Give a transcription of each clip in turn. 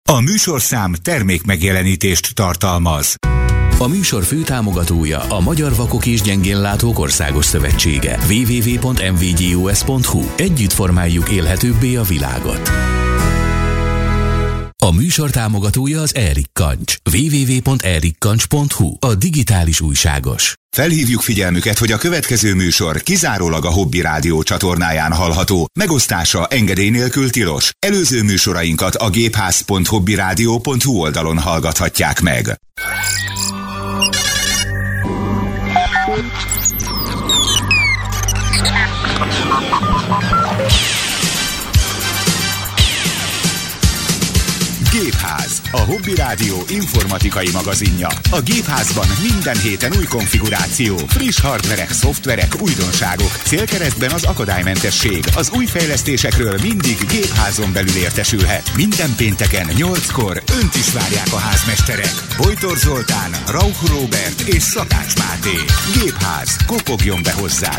A műsorszám termékmegjelenítést tartalmaz. A műsor főtámogatója a Magyar Vakok és Gyengénlátók Országos Szövetsége. www.mvgyus.hu. Együtt formáljuk élhetőbbé a világot. A műsor támogatója az Erik Kancs. www.erikkancs.hu. A digitális újságos. Felhívjuk figyelmüket, hogy a következő műsor kizárólag a Hobby Rádió csatornáján hallható, megosztása engedély nélkül tilos. Előző műsorainkat a gépház.hobbyradio.hu oldalon hallgathatják meg. Gépház, a Hobby Rádió informatikai magazinja. A Gépházban minden héten új konfiguráció, friss hardverek, szoftverek, újdonságok. Célkeresztben az akadálymentesség. Az új fejlesztésekről mindig Gépházon belül értesülhet. Minden pénteken 8-kor önt is várják a házmesterek. Bojtor Zoltán, Rauch Róbert és Szakács Máté. Gépház, kopogjon be hozzá!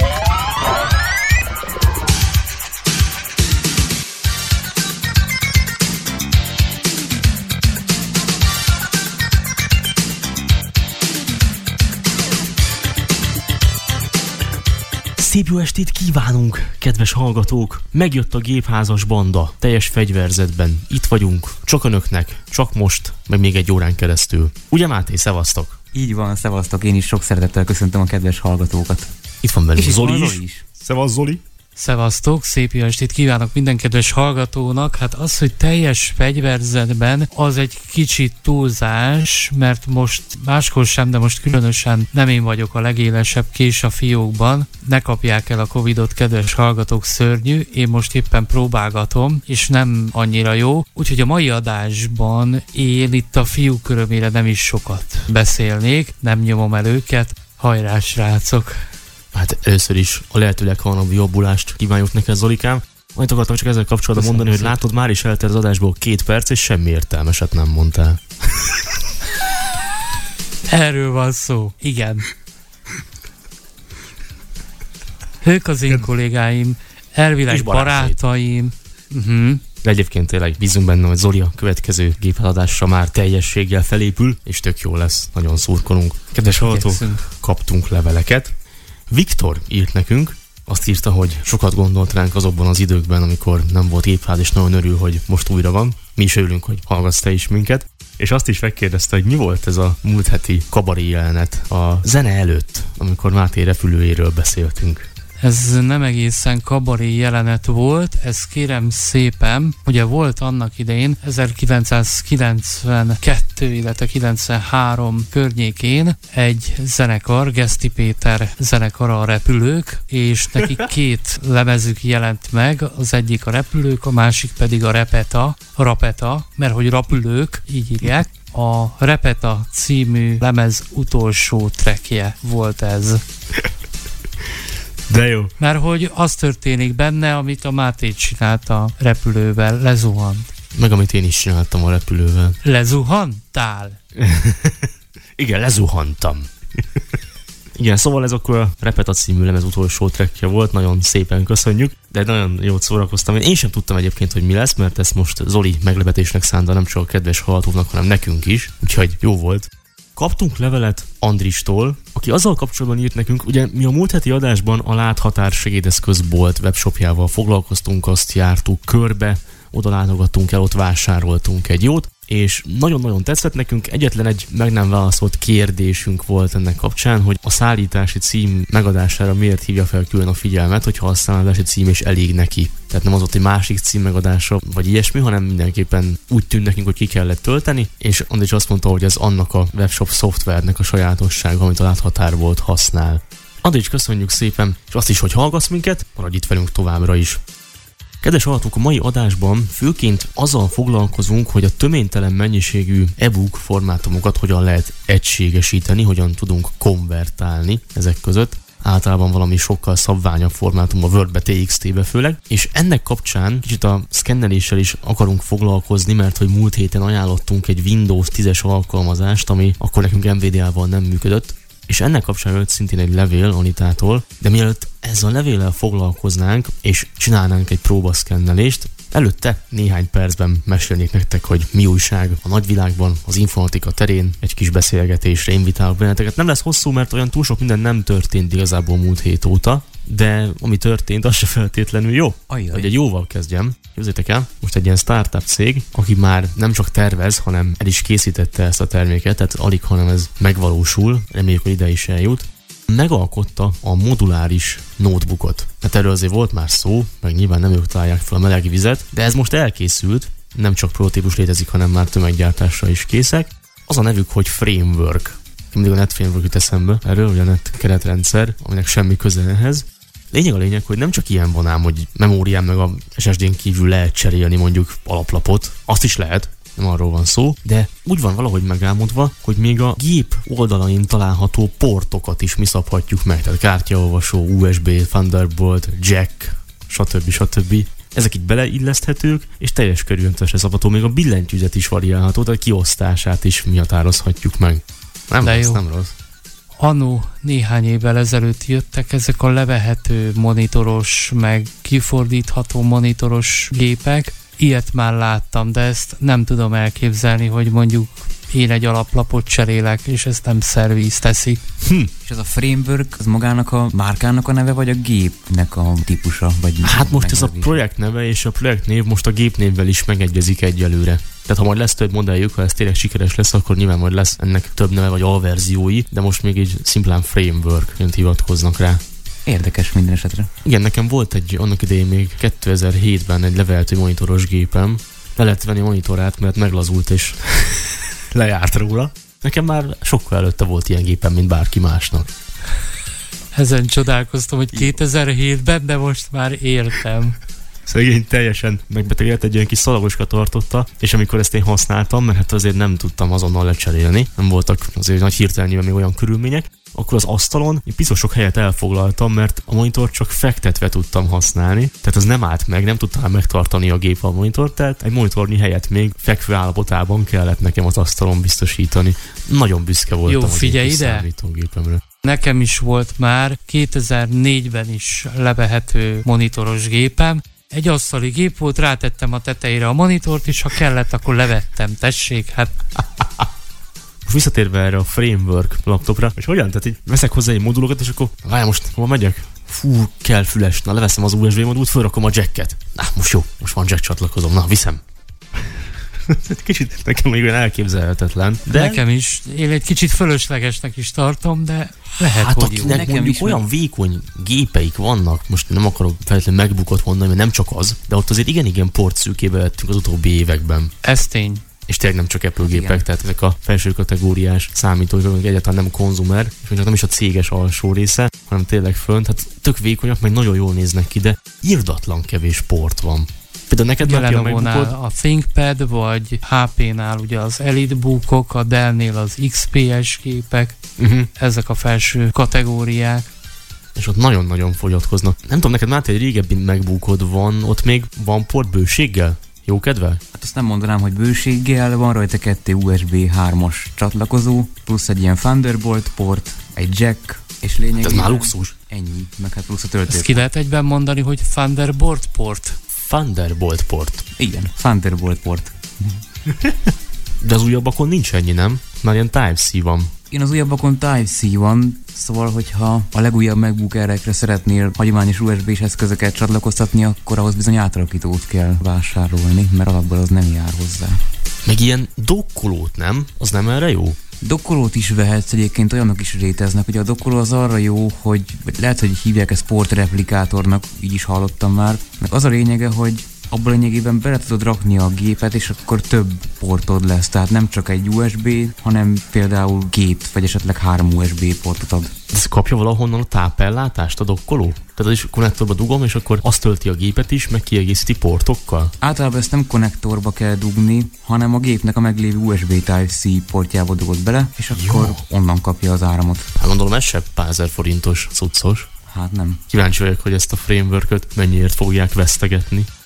Szép jó estét kívánunk, kedves hallgatók! Megjött a gépházas banda, teljes fegyverzetben. Itt vagyunk, csak önöknek, csak most, meg még egy órán keresztül. Ugye Máté, szevasztok? Így van, szevasztok, én is sok szeretettel köszöntöm a kedves hallgatókat. Itt van velünk és Zoli is. Szevasz, Zoli! Szevasztok, szép jó estét kívánok minden kedves hallgatónak. Hát az, hogy teljes fegyverzetben, az egy kicsit túlzás, mert most máskor sem, de most különösen nem én vagyok a legélesebb kés a fiókban. Ne kapják el a Covidot, kedves hallgatók, szörnyű. Én most éppen próbálgatom, és nem annyira jó. Úgyhogy a mai adásban én itt a fiúk örömére nem is sokat beszélnék, nem nyomom el őket. Hajrá, srácok! Hát először is a lehető leghamarabb jobbulást kívánjuk neked, Zolikám. Majd akartam csak ezzel kapcsolatban mondani, hogy látod, már is eltelt az adásból 2 perc, és semmi értelmeset nem mondtál. Erről van szó, igen. Ők az én kollégáim, elvileg barátaim. De egyébként tényleg bízunk benne, hogy Zoli a következő gépházadásra már teljességgel felépül, és tök jó lesz, nagyon szurkolunk. Kedves hallgatók, kaptunk leveleket. Viktor írt nekünk, azt írta, hogy sokat gondolt ránk azokban az időkben, amikor nem volt gépház, és nagyon örül, hogy most újra van. Mi is örülünk, hogy hallgatsz te is minket. És azt is megkérdezte, hogy mi volt ez a múlt heti kabaré jelenet a zene előtt, amikor Máté repülőjéről beszéltünk. Ez nem egészen kabaré jelenet volt, ez kérem szépen, ugye volt annak idején 1992, illetve 93 környékén egy zenekar, Geszti Péter zenekara, a Repülők, és nekik 2 lemezük jelent meg, az egyik a Repülők, a másik pedig a Rapeta, mert hogy Rapülők, így írják. A Repeta című lemez utolsó trackje volt ez. De jó. Mert hogy az történik benne, amit a Máté csinált a repülővel, lezuhant. Meg amit én is csináltam a repülővel. Lezuhantál? Igen, lezuhantam. Igen, szóval ez akkor a Repeta című lemez utolsó trackje volt, nagyon szépen köszönjük, de nagyon jót szórakoztam. Én sem tudtam egyébként, hogy mi lesz, mert ezt most Zoli meglepetésnek szánta nem csak a kedves hallgatóknak, hanem nekünk is, úgyhogy jó volt. Kaptunk levelet Andristól, aki azzal kapcsolatban írt nekünk, ugye mi a múlt heti adásban a Láthatár segédeszközbolt webshopjával foglalkoztunk, azt jártuk körbe, oda látogattunk el, ott vásároltunk egy jót, és nagyon-nagyon tetszett nekünk. Egyetlen egy meg nem válaszolt kérdésünk volt ennek kapcsán, hogy a szállítási cím megadására miért hívja fel külön a figyelmet, hogyha a szállítási cím is elég neki. Tehát nem az ott egy másik cím megadása, vagy ilyesmi, hanem mindenképpen úgy tűnt nekünk, hogy ki kellett tölteni, és Andris azt mondta, hogy ez annak a webshop szoftvernek a sajátossága, amit a Láthatárbolt használ. Andris, köszönjük szépen, és azt is, hogy hallgatsz minket, maradj itt velünk továbbra is. Kedves hallgatók, a mai adásban főként azzal foglalkozunk, hogy a töménytelen mennyiségű e-book formátumokat hogyan lehet egységesíteni, hogyan tudunk konvertálni ezek között. Általában valami sokkal szabványabb formátum, a Wordbe, TXT-be főleg, és ennek kapcsán kicsit a szkenneléssel is akarunk foglalkozni, mert hogy múlt héten ajánlottunk egy Windows 10-es alkalmazást, ami akkor nekünk NVDA-val nem működött, és ennek kapcsán jött szintén egy levél Anitától, de mielőtt ezzel a levéllel foglalkoznánk, és csinálnánk egy próbaszkennelést, Előtte néhány percben mesélnék nektek, hogy mi újság a nagyvilágban, az informatika terén, egy kis beszélgetésre invitálok benneteket. Nem lesz hosszú, mert olyan túl sok minden nem történt igazából múlt hét óta, de ami történt, az se feltétlenül jó. Hogy egy jóval kezdjem. Képzeljétek el, most egy ilyen startup cég, aki már nem csak tervez, hanem el is készítette ezt a terméket, tehát alig, hanem ez megvalósul, reméljük, hogy ide is eljut. Megalkotta a moduláris notebookot. Hát erről azért volt már szó, meg nyilván nem ők találják fel a meleg vizet, de ez most elkészült, nem csak prototípus létezik, hanem már tömeggyártásra is készek. Az a nevük, hogy Framework. Mindig a Net Framework jut eszembe erről, ugye a Net keretrendszer, aminek semmi köze ehhez. Lényeg, hogy nem csak ilyen van ám, hogy memórián meg a SSD-n kívül lehet cserélni mondjuk alaplapot, azt is lehet, nem arról van szó, de úgy van valahogy megálmodva, hogy még a gép oldalain található portokat is mi szabhatjuk meg, tehát kártyaolvasó, USB, Thunderbolt, Jack, stb. Ezek így beleilleszthetők, és teljes körülöntésre szabható, még a billentyűzet is variálható, tehát kiosztását is mi határozhatjuk meg. Nem rossz. Anno néhány évvel ezelőtt jöttek ezek a levehető monitoros, meg kifordítható monitoros gépek. Ilyet már láttam, de ezt nem tudom elképzelni, hogy mondjuk én egy alaplapot cserélek, és ezt nem szerviz teszi. És ez a Framework, az magának a márkának a neve, vagy a gépnek a típusa? Vagy hát most ez a projekt neve, és a projektnév most a gépnévvel is megegyezik egyelőre. Tehát ha majd lesz több modelljük, ha ez tényleg sikeres lesz, akkor nyilván majd lesz ennek több neve vagy alverziói, de most még így szimplán Framework-ként hivatkoznak rá. Érdekes minden esetre. Igen, nekem volt annak idején még 2007-ben egy leveltő monitoros gépem. Le lehet venni a monitorát, mert meglazult és lejárt róla. Nekem már sokkal előtte volt ilyen gépem, mint bárki másnak. Ezen csodálkoztam, hogy 2007-ben, de most már értem. Szegény teljesen megbetegedett, egy ilyen kis szalagoska tartotta, és amikor ezt én használtam, mert hát azért nem tudtam azonnal lecserélni, nem voltak azért nagy hirtelenjében még olyan körülmények, akkor az asztalon én piszok sok helyet elfoglaltam, mert a monitort csak fektetve tudtam használni, tehát az nem állt meg, nem tudtam megtartani a gép a monitort, tehát egy monitornyi helyet még fekvő állapotában kellett nekem az asztalon biztosítani. Nagyon büszke voltam. Jó, figyelj ide! Számítógépemre. Nekem is volt már 2004-ben is levehető monitoros gépem. Egy asztali gép volt, rátettem a tetejére a monitort, és ha kellett, akkor levettem. Tessék, hát... Most visszatérve erre a Framework laptopra, és hogyan? Tehát így veszek hozzá egy modulokat, és akkor várj, most hova megyek? Fú, kell füles. Na, leveszem az USB modult, fölrakom a jacket. Na, most jó, most van jack csatlakozom. Na, viszem. Kicsit nekem még olyan elképzelhetetlen. De nekem is. Én egy kicsit fölöslegesnek is tartom, de lehet, hát hogy jó. Nekem mondjuk olyan vékony gépeik vannak, most nem akarok feltétlenül MacBookot mondani, mert nem csak az, de ott azért igen portszűkébe lettünk az utóbbi években. Ez tény. És tényleg nem csak Apple gépek, tehát ezek a felső kategóriás számítógépek egyáltalán nem konzumer, és nem is a céges alsó része, hanem tényleg fönt, hát tök vékonyak, meg nagyon jól néznek ki, de irdatlan kevés port van. Például neked már a MacBookod? A ThinkPad, vagy HP-nál ugye az EliteBookok, a Dell-nél az XPS gépek, ezek a felső kategóriák. És ott nagyon-nagyon fogyatkoznak. Nem tudom, neked már egy régebbi MacBookod van, ott még van port bőséggel? Jó kedvel? Hát azt nem mondanám, hogy bőséggel, van rajta 2 USB 3-as csatlakozó, plusz egy ilyen Thunderbolt port, egy jack, és lényegében... Ez már luxus. Ennyi, meg hát plusz a töltő. Ezt ki lehet egyben mondani, hogy Thunderbolt port? Thunderbolt port. Igen, Thunderbolt port. De az újabbakon nincs ennyi, nem? Már ilyen Type-C van. Igen, az újabbakon Type-C van, szóval, hogyha a legújabb MacBook Air-ekre szeretnél hagyományos USB-s eszközöket csatlakoztatni, akkor ahhoz bizony átalakítót kell vásárolni, mert alapból az nem jár hozzá. Meg ilyen dokkolót, nem? Az nem erre jó? Dokkolót is vehetsz, egyébként olyanok is léteznek, hogy a dokkoló az arra jó, hogy lehet, hogy hívják ezt portreplikátornak, így is hallottam már, meg az a lényege, hogy abban lényegében bele tudod rakni a gépet, és akkor több portod lesz, tehát nem csak egy USB, hanem például 2 vagy esetleg 3 USB portot ad. Ez kapja valahonnan a tápellátást a dokkoló? Tehát az is konnektorba dugom, és akkor azt tölti a gépet is, meg kiegészíti portokkal? Általában ezt nem konnektorba kell dugni, hanem a gépnek a meglévő USB Type-C portjába dugod bele, és akkor onnan kapja az áramot. Hát gondolom ez se pár ezer forintos cuccos. Hát nem. Kíváncsi vagyok, hogy ezt a frameworköt mennyiért fogják vesztegetni.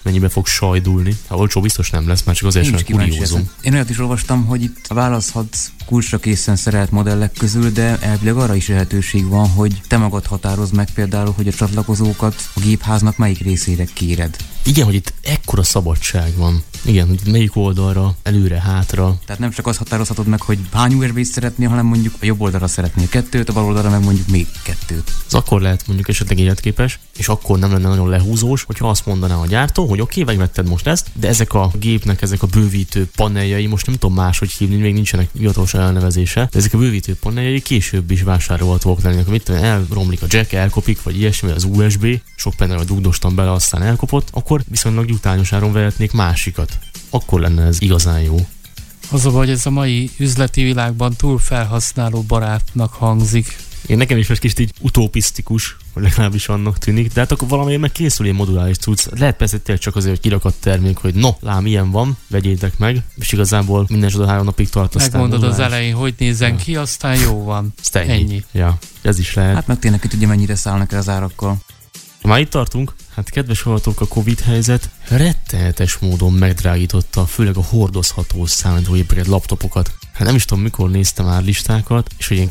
mennyibe fog sajdulni. Hát olcsó biztos nem lesz, már csak azért sem kuriózum. Én olyat is olvastam, hogy itt választhatsz kulcsra készen szerelt modellek közül, de elvileg arra is lehetőség van, hogy te magad határozd meg például, hogy a csatlakozókat a gépháznak melyik részére kéred. Igen, hogy itt ekkora szabadság van. Igen, hogy melyik oldalra, előre, hátra. Tehát nem csak azt határozhatod meg, hogy hány USB-t szeretnél, hanem mondjuk a jobb oldalra szeretnél 2, a bal oldalra meg mondjuk még 2. Ez akkor lehet mondjuk esetleg életképes, és akkor nem lenne nagyon lehúzós, hogyha azt mondaná a gyártó, hogy oké, megvetted most ezt, de ezek a gépnek, ezek a bővítő paneljai, most nem tudom máshogy hívni, még nincsenek hivatalos elnevezése, de ezek a bővítő paneljai később is vásárolhatóak lennének. Mit tudom, elromlik a jack, elkopik, vagy ilyesmi, az USB, sok panel dugdostam bele, aztán elkopott, akkor viszonylag jutányos áron vehetnék másikat. Akkor lenne ez igazán jó. Az a baj, hogy ez a mai üzleti világban túl felhasználó barátnak hangzik. Én nekem is most kicsit így utopisztikus, vagy legalábbis annak tűnik, de hát akkor valamiért meg készül ilyen moduláris cucc. Lehet persze tényleg csak azért, hogy kirakat termék, hogy no, lám, ilyen van, vegyétek meg, és igazából minden csoda 3 napig tart. Megmondod az elején, hogy nézzen ki, aztán jó van. Ennyi. Ja, ez is lehet. Hát meg tényleg ki tudja, mennyire szállnak el az árakkal. Már itt tartunk, hát kedves hallgatók, a Covid helyzet rettenetes módon megdrágította, főleg a hordozható számítógépeket, laptopokat. Hát nem is tudom, mikor néztem már listákat, és hogy én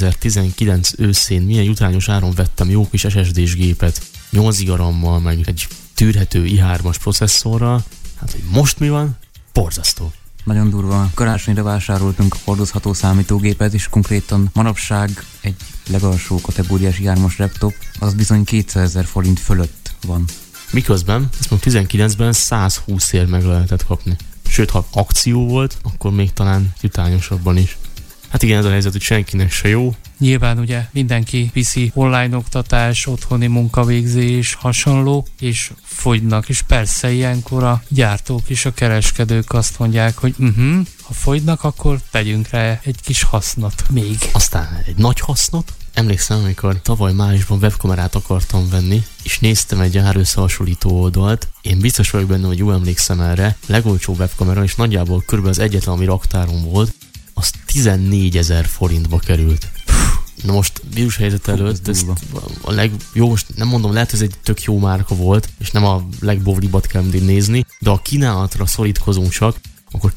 2019 őszén milyen jutányos áron vettem jó kis SSD-s gépet, 8 GB RAM-mal, meg egy tűrhető i3-as processzorral. Hát, hogy most mi van? Borzasztó. Nagyon durva. Karácsonyra vásároltunk hordozható számítógépet, és konkrétan manapság egy legalsó kategóriás i3-as laptop, az bizony 200 000 forint fölött van. Miközben, ezt mondom 19-ben 120-ért meg lehetett kapni. Sőt, ha akció volt, akkor még talán jutányosabban is. Hát igen, ez a helyzet, hogy senkinek se jó. Nyilván ugye mindenki viszi online oktatás, otthoni munkavégzés, hasonló, és fogynak, és persze ilyenkor a gyártók és a kereskedők azt mondják, hogy ha fogynak, akkor tegyünk rá egy kis hasznot még. Aztán egy nagy hasznot. Emlékszem, amikor tavaly májusban webkamerát akartam venni, és néztem egy árösszehasonlító oldalt, én biztos vagyok benne, hogy jól emlékszem erre, legolcsóbb webkamera, és nagyjából körülbelül az egyetlen, ami raktáron volt, az 14 000 forintba került. Na most vírushelyzet előtt ezt jó, most nem mondom, lehet, hogy ez egy tök jó márka volt, és nem a legbovlibat kell mindig nézni, de a kínálatra szorítkozunk csak, akkor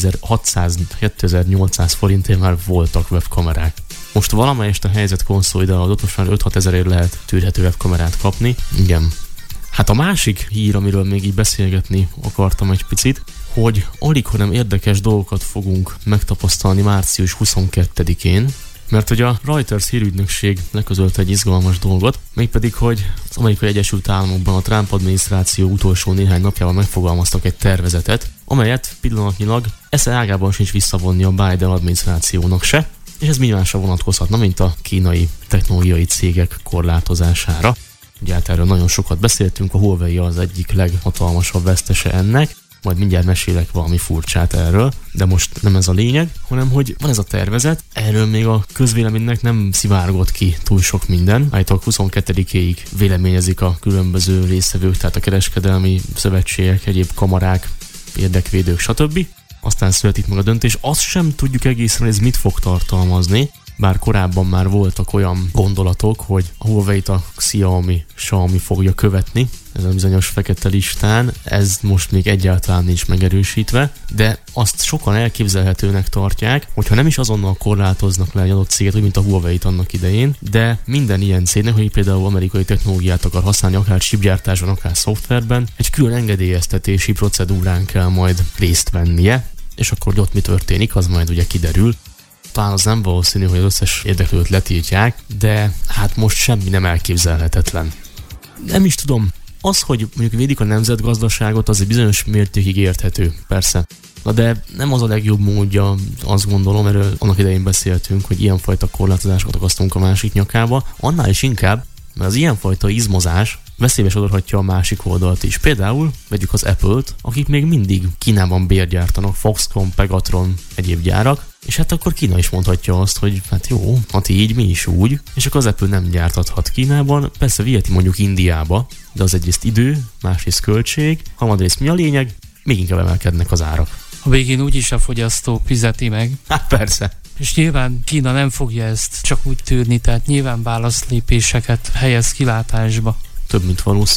2600-2800 forintért már voltak webkamerák. Most valamelyest a helyzet konszolidálódott, most már 5-6 ezerért lehet tűrhető webkamerát kapni. Igen. Hát a másik hír, amiről még így beszélgetni akartam egy picit, hogy alig, hanem érdekes dolgokat fogunk megtapasztalni március 22-én, mert hogy a Reuters hírügynökség leközölte egy izgalmas dolgot, mégpedig, hogy az Amerikai Egyesült Államokban a Trump adminisztráció utolsó néhány napjában megfogalmaztak egy tervezetet, amelyet pillanatnyilag esze ágában sincs visszavonni a Biden adminisztrációnak se, és ez másra vonatkozhatna, mint a kínai technológiai cégek korlátozására. Ugye hát erről nagyon sokat beszéltünk, a Huawei az egyik leghatalmasabb vesztese ennek, majd mindjárt mesélek valami furcsát erről, de most nem ez a lényeg, hanem hogy van ez a tervezet, erről még a közvéleménynek nem szivárgott ki túl sok minden. Állítólag 22-éig véleményezik a különböző résztvevők, tehát a kereskedelmi szövetségek, egyéb kamarák, érdekvédők, stb. Aztán születik meg a döntés, azt sem tudjuk egészen, hogy ez mit fog tartalmazni, bár korábban már voltak olyan gondolatok, hogy a Huawei-t a Xiaomi fogja követni, ez a bizonyos fekete listán, ez most még egyáltalán nincs megerősítve, de azt sokan elképzelhetőnek tartják, hogyha nem is azonnal korlátoznak le egy adott céget, úgy mint a Huawei-t annak idején, de minden ilyen cégnek, hogy például amerikai technológiát akar használni, akár chipgyártásban, akár szoftverben, egy külön engedélyeztetési procedúrán kell majd részt vennie, és akkor ott mi történik, az majd ugye kiderül. Talán az nem valószínű, hogy az összes érdeklődőt letiltják, de hát most semmi nem elképzelhetetlen. Nem is tudom, az, hogy mondjuk védik a nemzetgazdaságot, az egy bizonyos mértékig érthető, persze. Na de nem az a legjobb módja, azt gondolom, erről annak idején beszéltünk, hogy ilyenfajta korlátozásokat akasztunk a másik nyakába, annál is inkább, mert az ilyenfajta izmozás veszélybe sodorhatja a másik oldalt is. Például vegyük az Apple-t, akik még mindig Kínában bérgyártanak, Foxconn, Pegatron, egyéb gyárak, és hát akkor Kína is mondhatja azt, hogy hát jó, hát így, mi is úgy, és akkor az Apple nem gyártathat Kínában, persze viheti mondjuk Indiába, de az egyrészt idő, másrészt költség, harmadrészt mi a lényeg, még inkább emelkednek az árak. A végén úgyis a fogyasztó fizeti meg. Hát persze. És nyilván Kína nem fogja ezt csak úgy tűrni, tehát nyilván válaszlépéseket helyez kilátásba. Több mint valószínű.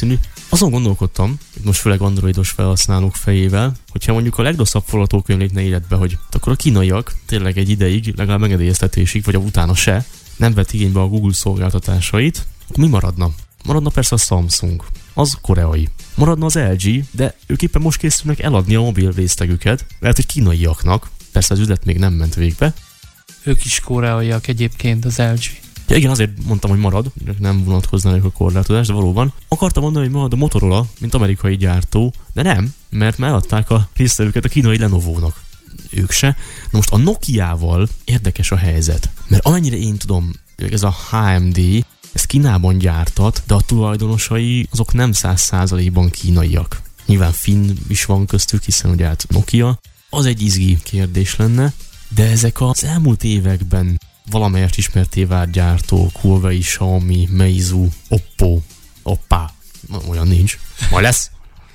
Azon gondolkodtam, most főleg androidos felhasználók fejével, hogyha mondjuk a legrosszabb forgatókönyv lépne életbe, hogy akkor a kínaiak tényleg egy ideig, legalább engedélyeztetésig, vagy utána se, nem vett igénybe a Google szolgáltatásait, akkor mi maradna? Maradna persze a Samsung, az koreai. Maradna az LG, de ők éppen most készülnek eladni a mobil részlegüket, lehet, hogy kínaiaknak, persze az üzlet még nem ment végbe. Ők is koreaiak egyébként, az LG. Ja, igen, azért mondtam, hogy marad, nem vonatkoznának a korlátozás, de valóban. Akartam mondani, hogy marad a Motorola, mint amerikai gyártó, de nem, mert már eladták a résztvevőket a kínai Lenovo-nak. Ők se. Na most a Nokiával érdekes a helyzet, mert amennyire én tudom, ez a HMD, ez Kínában gyártat, de a tulajdonosai azok nem 100%-ban kínaiak. Nyilván finn is van köztük, hiszen ugye hát Nokia. Az egy izgi kérdés lenne, de ezek az elmúlt években valamelyest ismerté vált gyártók, Huawei, Xiaomi, Meizu, Oppa, olyan nincs, majd lesz.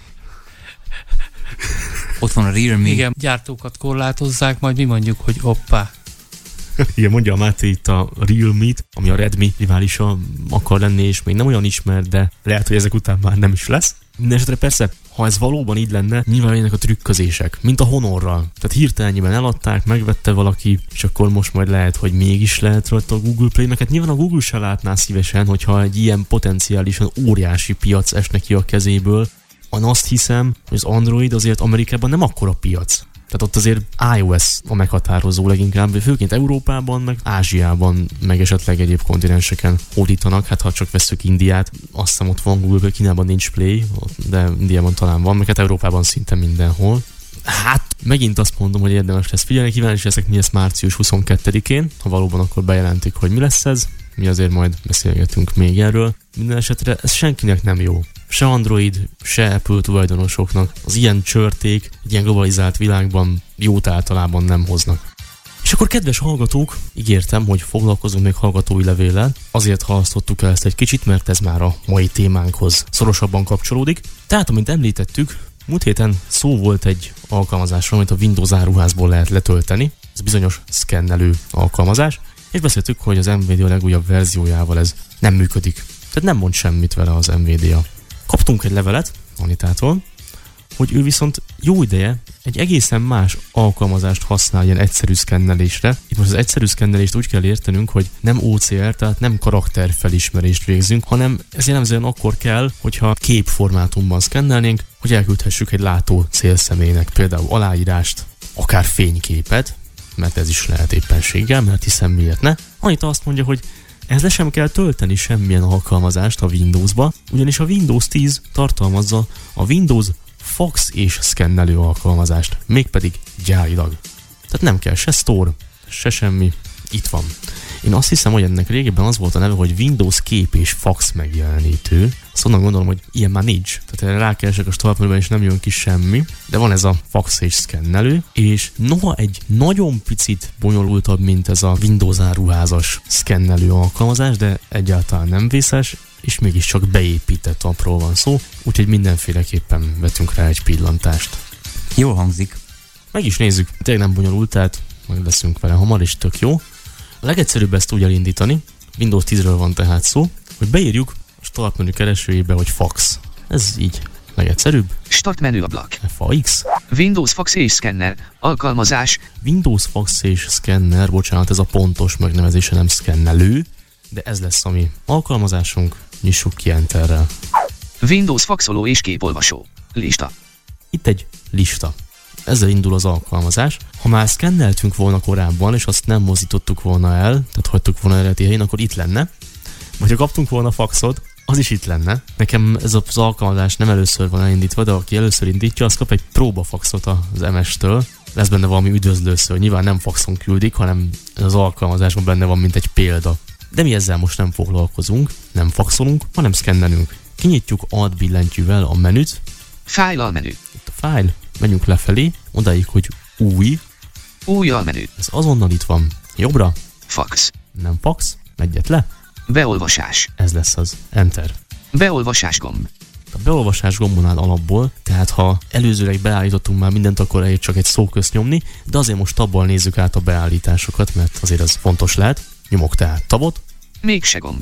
Ott van a Realme. Igen, gyártókat korlátozzák, majd mi mondjuk, hogy Oppa. Igen, mondja a Máté itt a Realme-t, ami a Redmi riválisa akar lenni, és még nem olyan ismert, de lehet, hogy ezek után már nem is lesz. Mindenesetre persze, ha ez valóban így lenne, nyilván jönnek a trükközések, mint a Honorral. Tehát hirtelennyben eladták, megvette valaki, és akkor most majd lehet, hogy mégis lehet rajta a Google Play, mert hát nyilván a Google se látná szívesen, hogyha egy ilyen potenciálisan óriási piac esne ki a kezéből. Azt hiszem, hogy az Android azért Amerikában nem akkora piac. Tehát ott azért iOS a meghatározó leginkább, főként Európában, meg Ázsiában, meg esetleg egyéb kontinenseken hódítanak. Hát ha csak vesszük Indiát, azt hiszem ott van Google, Kínában nincs Play, de Indiában talán van, meg hát Európában szinte mindenhol. Hát megint azt mondom, hogy érdemes lesz figyelni, kíváncsi leszek, mi lesz március 22-én, ha valóban akkor bejelentik, hogy mi lesz ez. Mi azért majd beszélgetünk még erről. Minden esetre ez senkinek nem jó. Se Android, se Apple tulajdonosoknak. Az ilyen csörték egy ilyen globalizált világban jót általában nem hoznak. És akkor kedves hallgatók, ígértem, hogy foglalkozunk még hallgatói levéllel. Azért halasztottuk el ezt egy kicsit, mert ez már a mai témánkhoz szorosabban kapcsolódik. Tehát, amint említettük, múlt héten szó volt egy alkalmazásról, amit a Windows áruházból lehet letölteni. Ez bizonyos szkennelő alkalmazás. És beszéltük, hogy az NVIDIA legújabb verziójával ez nem működik. Tehát nem mond semmit vele az NVIDIA. Kaptunk egy levelet Anitától, hogy ő viszont jó ideje egy egészen más alkalmazást használ ilyen egyszerű szkennelésre. Itt most az egyszerű szkennelést úgy kell értenünk, hogy nem OCR, tehát nem karakterfelismerést végzünk, hanem ez jellemzően akkor kell, hogyha képformátumban szkennelnénk, hogy elküldhessük egy látó célszemélynek például aláírást, akár fényképet, mert ez is lehet éppenséggel, mert hiszen miért ne. Anita azt mondja, hogy ehhez le sem kell tölteni semmilyen alkalmazást a Windowsba, ugyanis a Windows 10 tartalmazza a Windows fax és szkennelő alkalmazást, mégpedig gyárilag. Tehát nem kell se store, se semmi, itt van. Én azt hiszem, hogy ennek régebben az volt a neve, hogy Windows kép és fax megjelenítő. Azt onnan gondolom, hogy ilyen már nincs. Tehát rákeresek a startmenüben és nem jön ki semmi, de van ez a fax és szkennelő, és noha egy nagyon picit bonyolultabb, mint ez a Windows áruházas szkennelő alkalmazás, de egyáltalán nem vészes, és mégiscsak beépített appról van szó, úgyhogy mindenféleképpen vetünk rá egy pillantást. Jól hangzik. Meg is nézzük, tényleg nem bonyolult, tehát majd leszünk vele hamar, és tök jó. A legegyszerűbb ezt úgy elindítani, Windows 10-ről van tehát szó, hogy beírjuk a startmenü keresőjébe, hogy fax. Ez így legegyszerűbb. Startmenü ablak. FAX. Windows fax és szkenner. Alkalmazás. Windows fax és szkenner, bocsánat, ez a pontos megnevezése, nem szkennelő, de ez lesz a mi alkalmazásunk. Nyissuk ki Enterrel. Windows faxoló és képolvasó. Lista. Itt egy lista. Ezzel indul az alkalmazás. Ha már szkenneltünk volna korábban, és azt nem mozdítottuk volna el, tehát hagytuk volna eredeti helyén, akkor itt lenne. Vagy ha kaptunk volna faxot, az is itt lenne. Nekem ez az alkalmazás nem először van elindítva, de aki először indítja, az kap egy próbafaxot az MS-től. Lesz benne valami üdvözlőször. Nyilván nem faxon küldik, hanem ez az alkalmazásban benne van, mint egy példa. De mi ezzel most nem foglalkozunk, nem faxolunk, hanem szkennelünk. Kinyitjuk Alt billentyűvel a menüt. File almenü. Itt a file, menjünk lefelé, odaig, hogy új. Új almenü. Ez azonnal itt van. Jobbra. Fax. Nem fax, egyet le. Beolvasás. Ez lesz az. Enter. Beolvasás gomb. A beolvasás gombon áll alapból, tehát ha előzőleg beállítottunk már mindent, akkor elég csak egy szóközt nyomni, de azért most tabbal nézzük át a beállításokat, mert azért az fontos lehet. Nyomok tehát tabot. Mégse gomb. Ez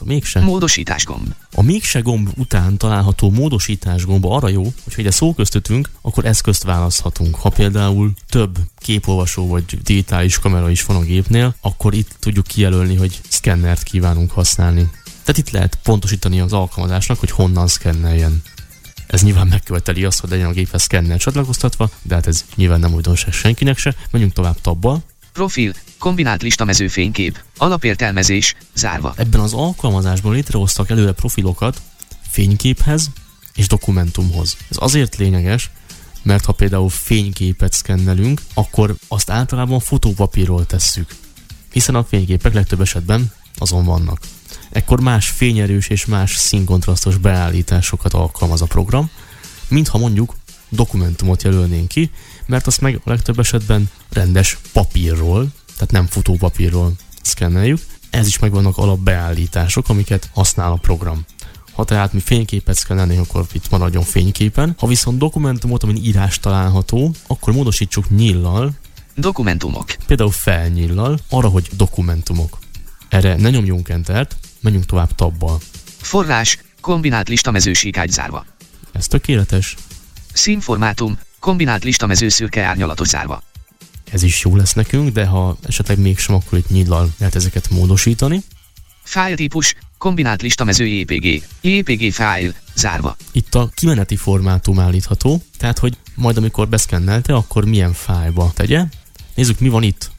a mégse. Módosítás gomb. A mégse gomb után található módosítás gomb arra jó, hogyha ide szó köztöttünk, akkor eszközt választhatunk. Ha például több képolvasó vagy digitális kamera is van a gépnél, akkor itt tudjuk kijelölni, hogy szkennert kívánunk használni. Tehát itt lehet pontosítani az alkalmazásnak, hogy honnan szkenneljen. Ez nyilván megköveteli azt, hogy legyen a géphez szkenner csatlakoztatva, de hát ez nyilván nem újdonság senkinek se. Menjünk tovább tabbal. Profil, kombinált listamező fénykép, alapértelmezés, zárva. Ebben az alkalmazásban létrehoztak előre profilokat fényképhez és dokumentumhoz. Ez azért lényeges, mert ha például fényképet szkennelünk, akkor azt általában fotópapírról tesszük, hiszen a fényképek legtöbb esetben azon vannak. Ekkor más fényerős és más színkontrasztos beállításokat alkalmaz a program, mintha mondjuk dokumentumot jelölnénk ki, mert azt meg a legtöbb esetben rendes papírról, tehát nem fotópapírról szkenneljük. Ez is megvannak alapbeállítások, amiket használ a program. Ha tehát mi fényképet szkennelnénk, akkor itt maradjon fényképen. Ha viszont dokumentumot, amin írás található, akkor módosítsuk nyíllal, Dokumentumok. például felnyíllal, arra, hogy dokumentumok. Erre ne nyomjunk entert, menjünk tovább tabbal. Forrás, kombinált listamező síkágy zárva. Ez tökéletes. Színformátum, kombinált listamező szürke árnyalatos zárva. Ez is jó lesz nekünk, de ha esetleg mégsem, akkor itt nyíllal lehet ezeket módosítani. File típus, kombinált listamező JPG, JPG file, zárva. Itt a kimeneti formátum állítható, tehát hogy majd amikor beszkennelte, akkor milyen fájlba tegye. Nézzük, mi van itt.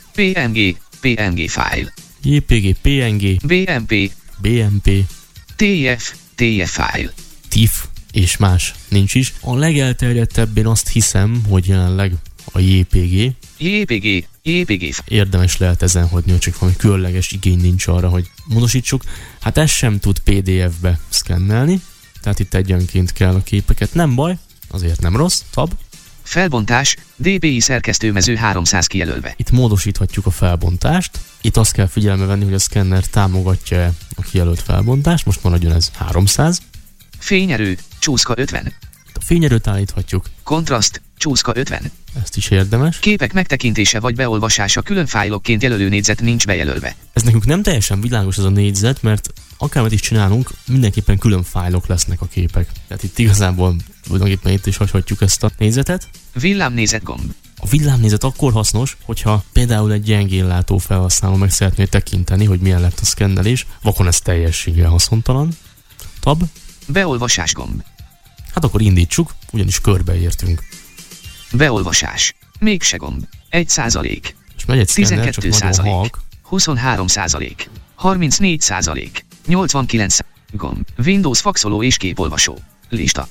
PNG, PNG file. JPG, PNG, BMP, BMP, TIF, TIF file. TIFF és más nincs is. A legelterjedtebb, én azt hiszem, hogy jelenleg a JPG. JPG, JPG file. Érdemes lehet ezen hagyni, csak valami különleges igény nincs arra, hogy módosítsuk. Hát ez sem tud PDF-be szkennelni, tehát itt egyenként kell a képeket. Nem baj, azért nem rossz. Tab. Felbontás, DPI szerkesztőmező 300 kijelölve. Itt módosíthatjuk a felbontást. Itt azt kell figyelembe venni, hogy a szkenner támogatja a kijelölt felbontást. Most maradjon ez 300. Fényerő, csúszka 50. Itt a fényerőt állíthatjuk. Kontraszt, csúszka 50. Ezt is érdemes. Képek megtekintése vagy beolvasása külön fájlokként jelölő négyzet nincs bejelölve. Ez nekünk nem teljesen világos ez a négyzet, mert akármit is csinálunk, mindenképpen külön fájlok lesznek a képek. Tehát itt igazából tulajdonképpen itt is hagyhatjuk ezt a négyzetet. Villámnézet gomb. A villámnézet akkor hasznos, hogyha például egy gyengén látó felhasználó meg szeretné tekinteni, hogy milyen lett a szkennelés, vakon ez teljességgel haszontalan. Tab. Beolvasás gomb. Hát akkor indítsuk, ugyanis körbeértünk. Beolvasás. Mégse gomb. 1%. És megy egy szkenner, csak nagyon halk. 23%. 34%. 89%. Gomb. Windows faxoló és képolvasó. Lista.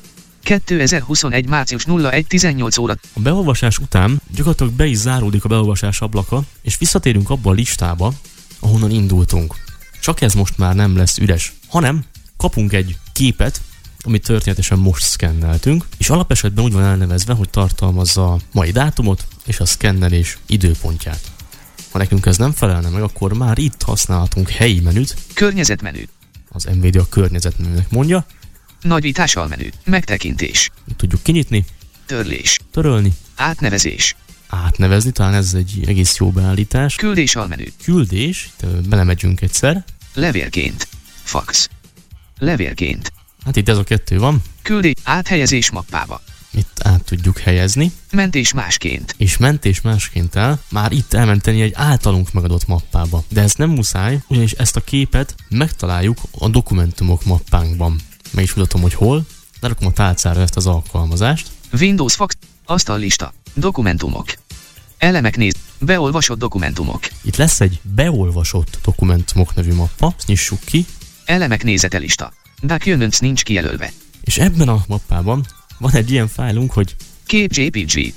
2021. március 01.18 óra. A beolvasás után gyakorlatilag be is záródik a beolvasás ablaka, és visszatérünk abba a listába, ahonnan indultunk. Csak ez most már nem lesz üres, hanem kapunk egy képet, amit történetesen most szkenneltünk, és alapesetben úgy van elnevezve, hogy tartalmazza a mai dátumot és a szkennelés időpontját. Ha nekünk ez nem felelne meg, akkor már itt használhatunk helyi menüt. Környezetmenü. Az NVIDIA környezetmenünek mondja. Nagyítás almenü. Megtekintés. Itt tudjuk kinyitni. Törlés. Törölni. Átnevezés. Átnevezni, talán ez egy egész jó beállítás. Küldés almenü. Küldés, belemegyünk egyszer. Levélként. Fax. Levélként. Hát itt ez a kettő van. Küldés. Áthelyezés mappába. Itt át tudjuk helyezni. Mentés másként. És mentés másként el, már itt elmenteni egy általunk megadott mappába. De ez nem muszáj, ugyanis ezt a képet megtaláljuk a dokumentumok mappánkban. Meg is mutatom, hogy hol. Lerakom a tálcára ezt az alkalmazást. Windows fax. Asztallista. Dokumentumok. Elemek néz. Beolvasott dokumentumok. Itt lesz egy beolvasott dokumentumok nevű mappa. Ezt nyissuk ki. Elemek nézetelista. Documents nincs kijelölve. És ebben a mappában van egy ilyen fájlunk, hogy kép JPG.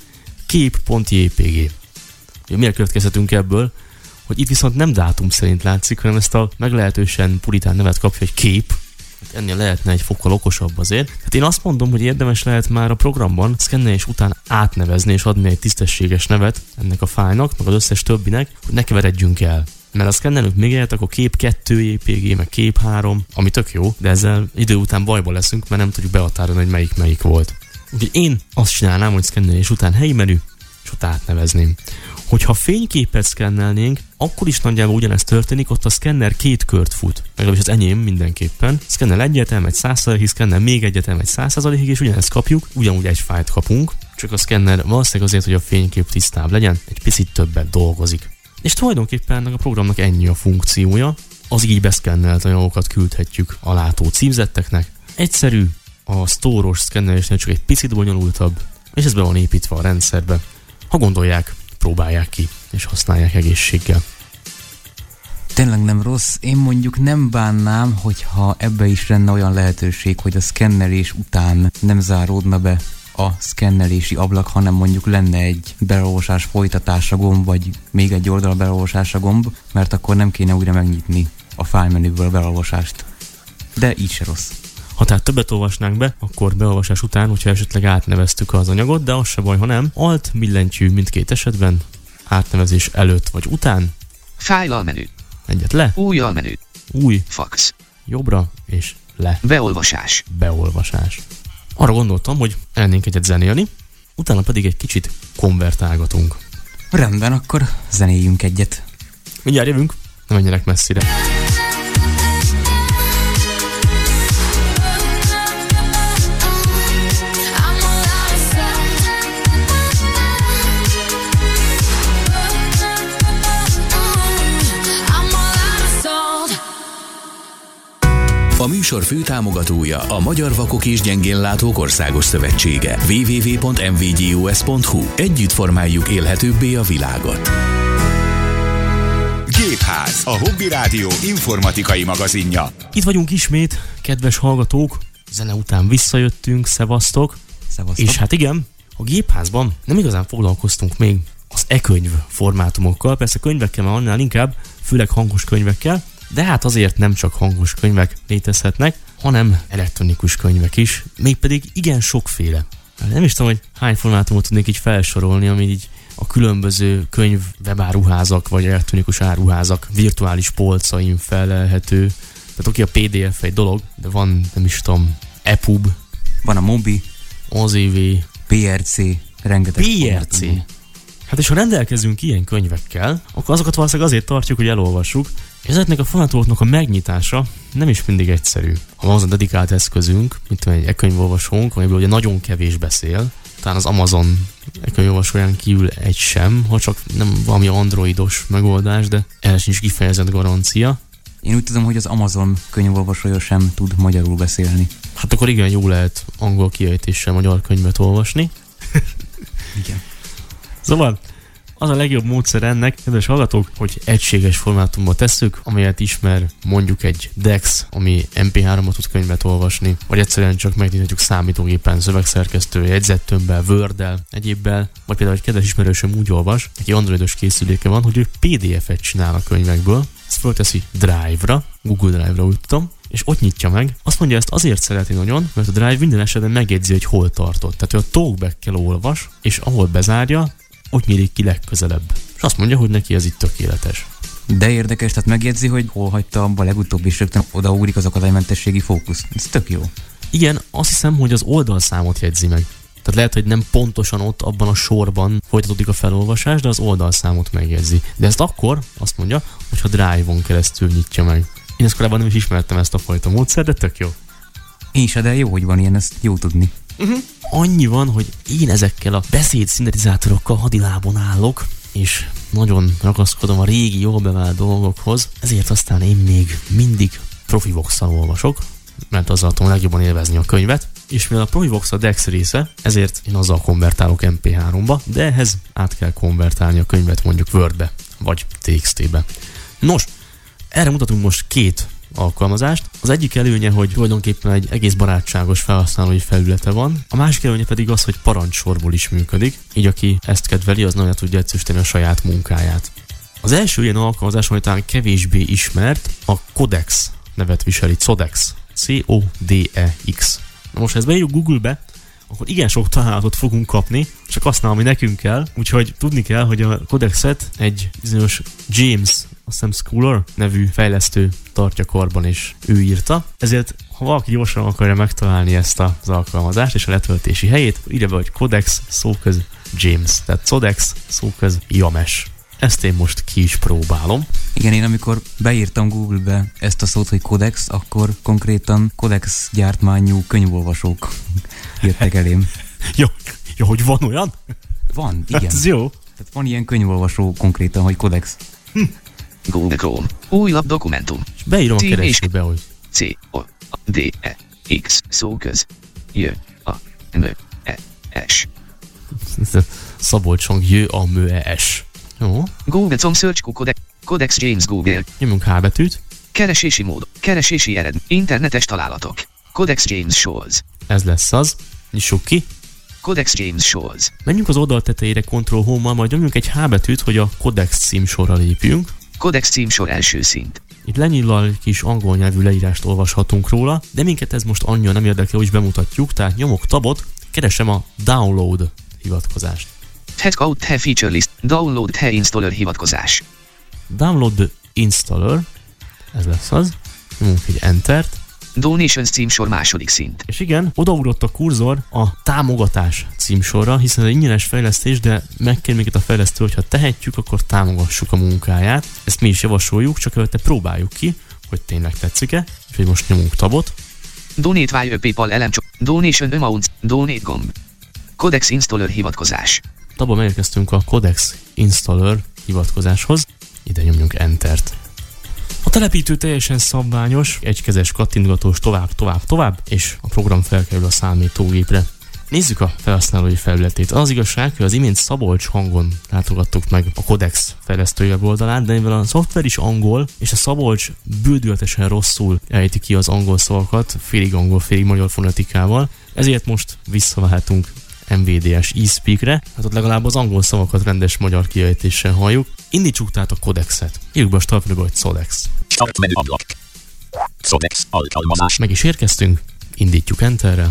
Kép.jpg. Mire következhetünk ebből, hogy itt viszont nem dátum szerint látszik, hanem ezt a meglehetősen puritán nevet kapja, hogy kép. Ennél lehetne egy fokkal okosabb azért. Tehát én azt mondom, hogy érdemes lehet már a programban szkennelés után átnevezni és adni egy tisztességes nevet ennek a fájlnak, meg az összes többinek, hogy ne keveredjünk el. Mert ha szkennelünk még egyet, akkor kép 2 JPG, meg kép 3, ami tök jó, de ezzel idő után bajba leszünk, mert nem tudjuk behatárolni, hogy melyik volt. Úgyhogy én azt csinálnám, hogy szkennelés után helyi menü, és ott átnevezném. Hogyha fényképet szkennelnénk, akkor is nagyjából ugyanezt történik, ott a szkenner 2 kört fut. Legalábbis az enyém mindenképpen. Szkennel egyet, elmegy 100%-ig, szkennel még egyet, elmegy 100%-ig, és ugyanezt kapjuk, ugyanúgy egy fájlt kapunk. Csak a szkenner valószínűleg azért, hogy a fénykép tisztább legyen, egy picit többet dolgozik. És tulajdonképpen a programnak ennyi a funkciója, az így beszkennelt anyagokat küldhetjük a látó címzetteknek. Egyszerű, a sztóros szkennelésnél csak egy picit bonyolultabb, és ez be van építve a rendszerbe. Ha gondolják, próbálják ki, és használják egészséggel. Tényleg nem rossz. Én mondjuk nem bánnám, hogyha ebbe is lenne olyan lehetőség, hogy a szkennelés után nem záródna be a szkennelési ablak, hanem mondjuk lenne egy belolvasás folytatása gomb, vagy még egy oldal belolvasása gomb, mert akkor nem kéne újra megnyitni a fájlmenüből a belolvasást. De így se rossz. Ha tehát többet olvasnánk be, akkor beolvasás után, hogyha esetleg átneveztük az anyagot, de az se baj, ha nem. Alt billentyű mindkét esetben, átnevezés előtt vagy után. Fájl menü. Egyet le. Új almenü. Új. Fax. Jobbra és le. Beolvasás. Beolvasás. Arra gondoltam, hogy elmennénk egyet zenélni, utána pedig egy kicsit konvertálgatunk. Rendben, akkor zenéljünk egyet. Mindjárt jövünk, ne menjenek messzire. A műsor főtámogatója a Magyar Vakok és Gyengénlátók Országos Szövetsége. www.mvgus.hu. Együtt formáljuk élhetőbbé a világot. Gépház, a Hobby Rádió informatikai magazinja. Itt vagyunk ismét, kedves hallgatók, zene után visszajöttünk, szevasztok. Szevasztok. És hát igen, a Gépházban nem igazán foglalkoztunk még az e-könyv formátumokkal, persze könyvekkel már annál inkább, főleg hangos könyvekkel, de hát azért nem csak hangos könyvek létezhetnek, hanem elektronikus könyvek is, mégpedig igen sokféle. Nem is tudom, hogy hány formátumot tudnék így felsorolni, ami így a különböző könyv webáruházak vagy elektronikus áruházak virtuális polcain felelhető. Tehát oké, a PDF egy dolog, de van, nem is tudom, EPUB, Van a Mobi, OZV, PRC, rengeteg PRC. formátum. Hát és ha rendelkezünk ilyen könyvekkel, akkor azokat valószínűleg azért tartjuk, hogy elolvassuk, és ezeknek a formátumoknak a megnyitása nem is mindig egyszerű. Ha van az a dedikált eszközünk, mint egy e-könyvolvasónk, amiből ugye nagyon kevés beszél, talán az Amazon e-könyvolvasóján kívül egy sem, ha csak nem valami androidos megoldás, de erre sincs kifejezett garancia. Én úgy tudom, hogy az Amazon könyvolvasója sem tud magyarul beszélni. Hát akkor igen, jó lehet angol kiejtéssel magyar könyvet olvasni. Igen. Szóval az a legjobb módszer ennek, kedves hallgatók, hogy egységes formátumba tesszük, amelyet ismer mondjuk egy DeX, ami MP3-ot tud könyvet olvasni, vagy egyszerűen csak megnyithatjuk számítógépen, szövegszerkesztő, jegyzettömbbel, Word-del, egyébbel, vagy például egy kedves ismerősöm úgy olvas, neki androidos készüléke van, hogy ő PDF-et csinál a könyvekből, ezt fölteszi Drive-ra, Google Drive-ra úgy tudom, és ott nyitja meg. Azt mondja, ezt azért szereti nagyon, mert a Drive minden esetben megjegyzi, hogy hol tartott. Tehát ő a talkback-kel olvas, és ahol bezárja, ott nyílik ki legközelebb. És azt mondja, hogy neki ez itt tökéletes. De érdekes, tehát megjegyzi, hogy hol hagyta abba legutóbb, és rögtön odaugrik az akadálymentességi fókusz. Ez tök jó. Igen, azt hiszem, hogy az oldalszámot jegyzi meg. Tehát lehet, hogy nem pontosan ott abban a sorban folytatódik a felolvasás, de az oldalszámot megjegyzi. De ezt akkor azt mondja, hogyha Drive-on keresztül nyitja meg. Én ezt korábban nem is ismertem ezt a fajta módszer, de tök jó. Én se, de jó, hogy van ilyen, ezt jó tudni. Annyi van, hogy én ezekkel a beszédszintetizátorokkal hadilábon állok, és nagyon ragaszkodom a régi, jól bevált dolgokhoz, ezért aztán én még mindig Profivox-szal olvasok, mert azzal tudom legjobban élvezni a könyvet, és mivel a Profivox a DeX része, ezért én azzal konvertálok MP3-ba, de ehhez át kell konvertálni a könyvet mondjuk Word-be, vagy TXT-be. Nos, erre mutatunk most két alkalmazást. Az egyik előnye, hogy tulajdonképpen egy egész barátságos felhasználói felülete van, a másik előnye pedig az, hogy parancssorból is működik, így aki ezt kedveli, az nagyon tudja egyszerűsíteni a saját munkáját. Az első ilyen alkalmazás, ami talán kevésbé ismert, a Codex nevet viseli, Codex. C-O-D-E-X. Na most, ha ezt beírjuk Google-be, akkor igen sok találatot fogunk kapni, csak azt nem, ami nekünk kell, úgyhogy tudni kell, hogy a Codexet egy bizonyos James, azt hiszem Schooler nevű fejlesztő tartja karban, és ő írta. Ezért, ha valaki gyorsan akarja megtalálni ezt az alkalmazást és a letöltési helyét, írja be, hogy Codex szóköz James. Tehát Codex szóköz James. Ezt én most ki is próbálom. Igen, én amikor beírtam Google-be ezt a szót, hogy Codex, akkor konkrétan Codex gyártmányú könyvolvasók jöttek elém. Jó, hogy van olyan? Van, igen. Hát ez jó. Tehát van ilyen könyvolvasó konkrétan, hogy Codex. Google Chrome. Újabb dokumentum. És beírom a Cím és keresőbe, hogy C-O-D-E-X szóköz. J-A-M-E-S. Szabolcsong J-A-M-E-S. Jó. Google Com Search Codex James Google. Nyomjunk H betűt. Keresési mód. Keresési eredmény. Internetes találatok. Codex James Shows. Ez lesz az. Nyissuk ki. Codex James Shows. Menjünk az oldal tetejére Ctrl-Home-mal, majd nyomjunk egy H betűt, hogy a Codex címsorra lépjünk. Codex címsor első szint. Itt lenyillal egy kis angol nyelvű leírást olvashatunk róla, de minket ez most annyira nem érdekel, hogy bemutatjuk, tehát nyomok tabot, keresem a Download hivatkozást. Check out the feature list. Download the installer hivatkozás. Download installer, ez lesz az, nyomunk egy Entert, Donations címsor második szint. és igen, odaugrott a kurzor a támogatás címsorra, hiszen ez egy ingyenes fejlesztés, de megkér minket a fejlesztő, hogyha tehetjük, akkor támogassuk a munkáját. Ezt mi is javasoljuk, csak előtte próbáljuk ki, hogy tényleg tetszik-e, és hogy most nyomunk tabot. Donate via PayPal elemcsok. Donation amounts. Donate gomb. Codex installer hivatkozás. Tabban megérkeztünk a Codex installer hivatkozáshoz, ide nyomjunk Entert. A telepítő teljesen szabványos, egykezes kattintgatós tovább, és a program felkerül a számítógépre. Nézzük a felhasználói felületét. Az igazság, hogy az imént Szabolcs hangon látogattuk meg a Codex fejlesztői weboldalát, de mivel a szoftver is angol, és a Szabolcs bődületesen rosszul ejti ki az angol szavakat, félig angol, félig magyar fonetikával, ezért most visszavállhatunk MVDS eSpeak-re, hát ott legalább az angol szavakat rendes magyar kiejtéssel halljuk. Indítsuk tehát a Codexet. Írjuk be a startmenübe, hogy Codex. Start menü ablak. Codex alkalmazás. Meg is érkeztünk, indítjuk Enterre.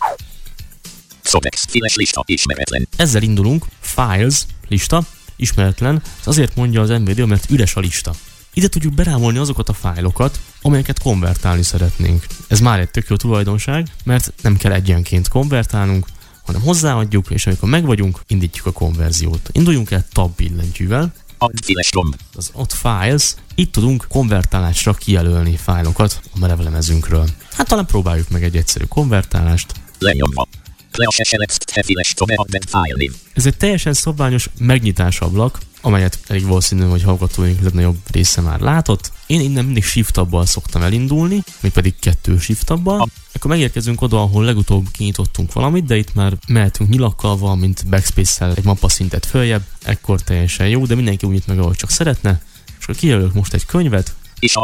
Codex files lista ismeretlen. Ezzel indulunk, Files lista, ismeretlen, ez azért mondja az MVDA, mert üres a lista. Ide tudjuk berámolni azokat a fájlokat, amelyeket konvertálni szeretnénk. Ez már egy tök jó tulajdonság, mert nem kell egyenként konvertálnunk, hanem hozzáadjuk, és amikor megvagyunk, indítjuk a konverziót. Induljunk el tab billentyűvel. Add files gomb. Az Add Files, itt tudunk konvertálásra kijelölni fájlokat a merevlemezünkről. Hát talán próbáljuk meg egy egyszerű konvertálást. Lenyomva. Ez egy teljesen szabványos megnyitás ablak, amelyet elég valószínű, hogy hallgatóink legnagyobb része már látott. Én innen mindig Shift-tabbal szoktam elindulni, még pedig 2 Shift-tabbal. Akkor megérkezünk oda, ahol legutóbb kinyitottunk valamit, de itt már mehetünk nyilakkal, valamint backspace-szel egy mappa szintet följebb, ekkor teljesen jó, de mindenki úgy nyit meg, ahogy csak szeretne. És akkor kijelölök most egy könyvet.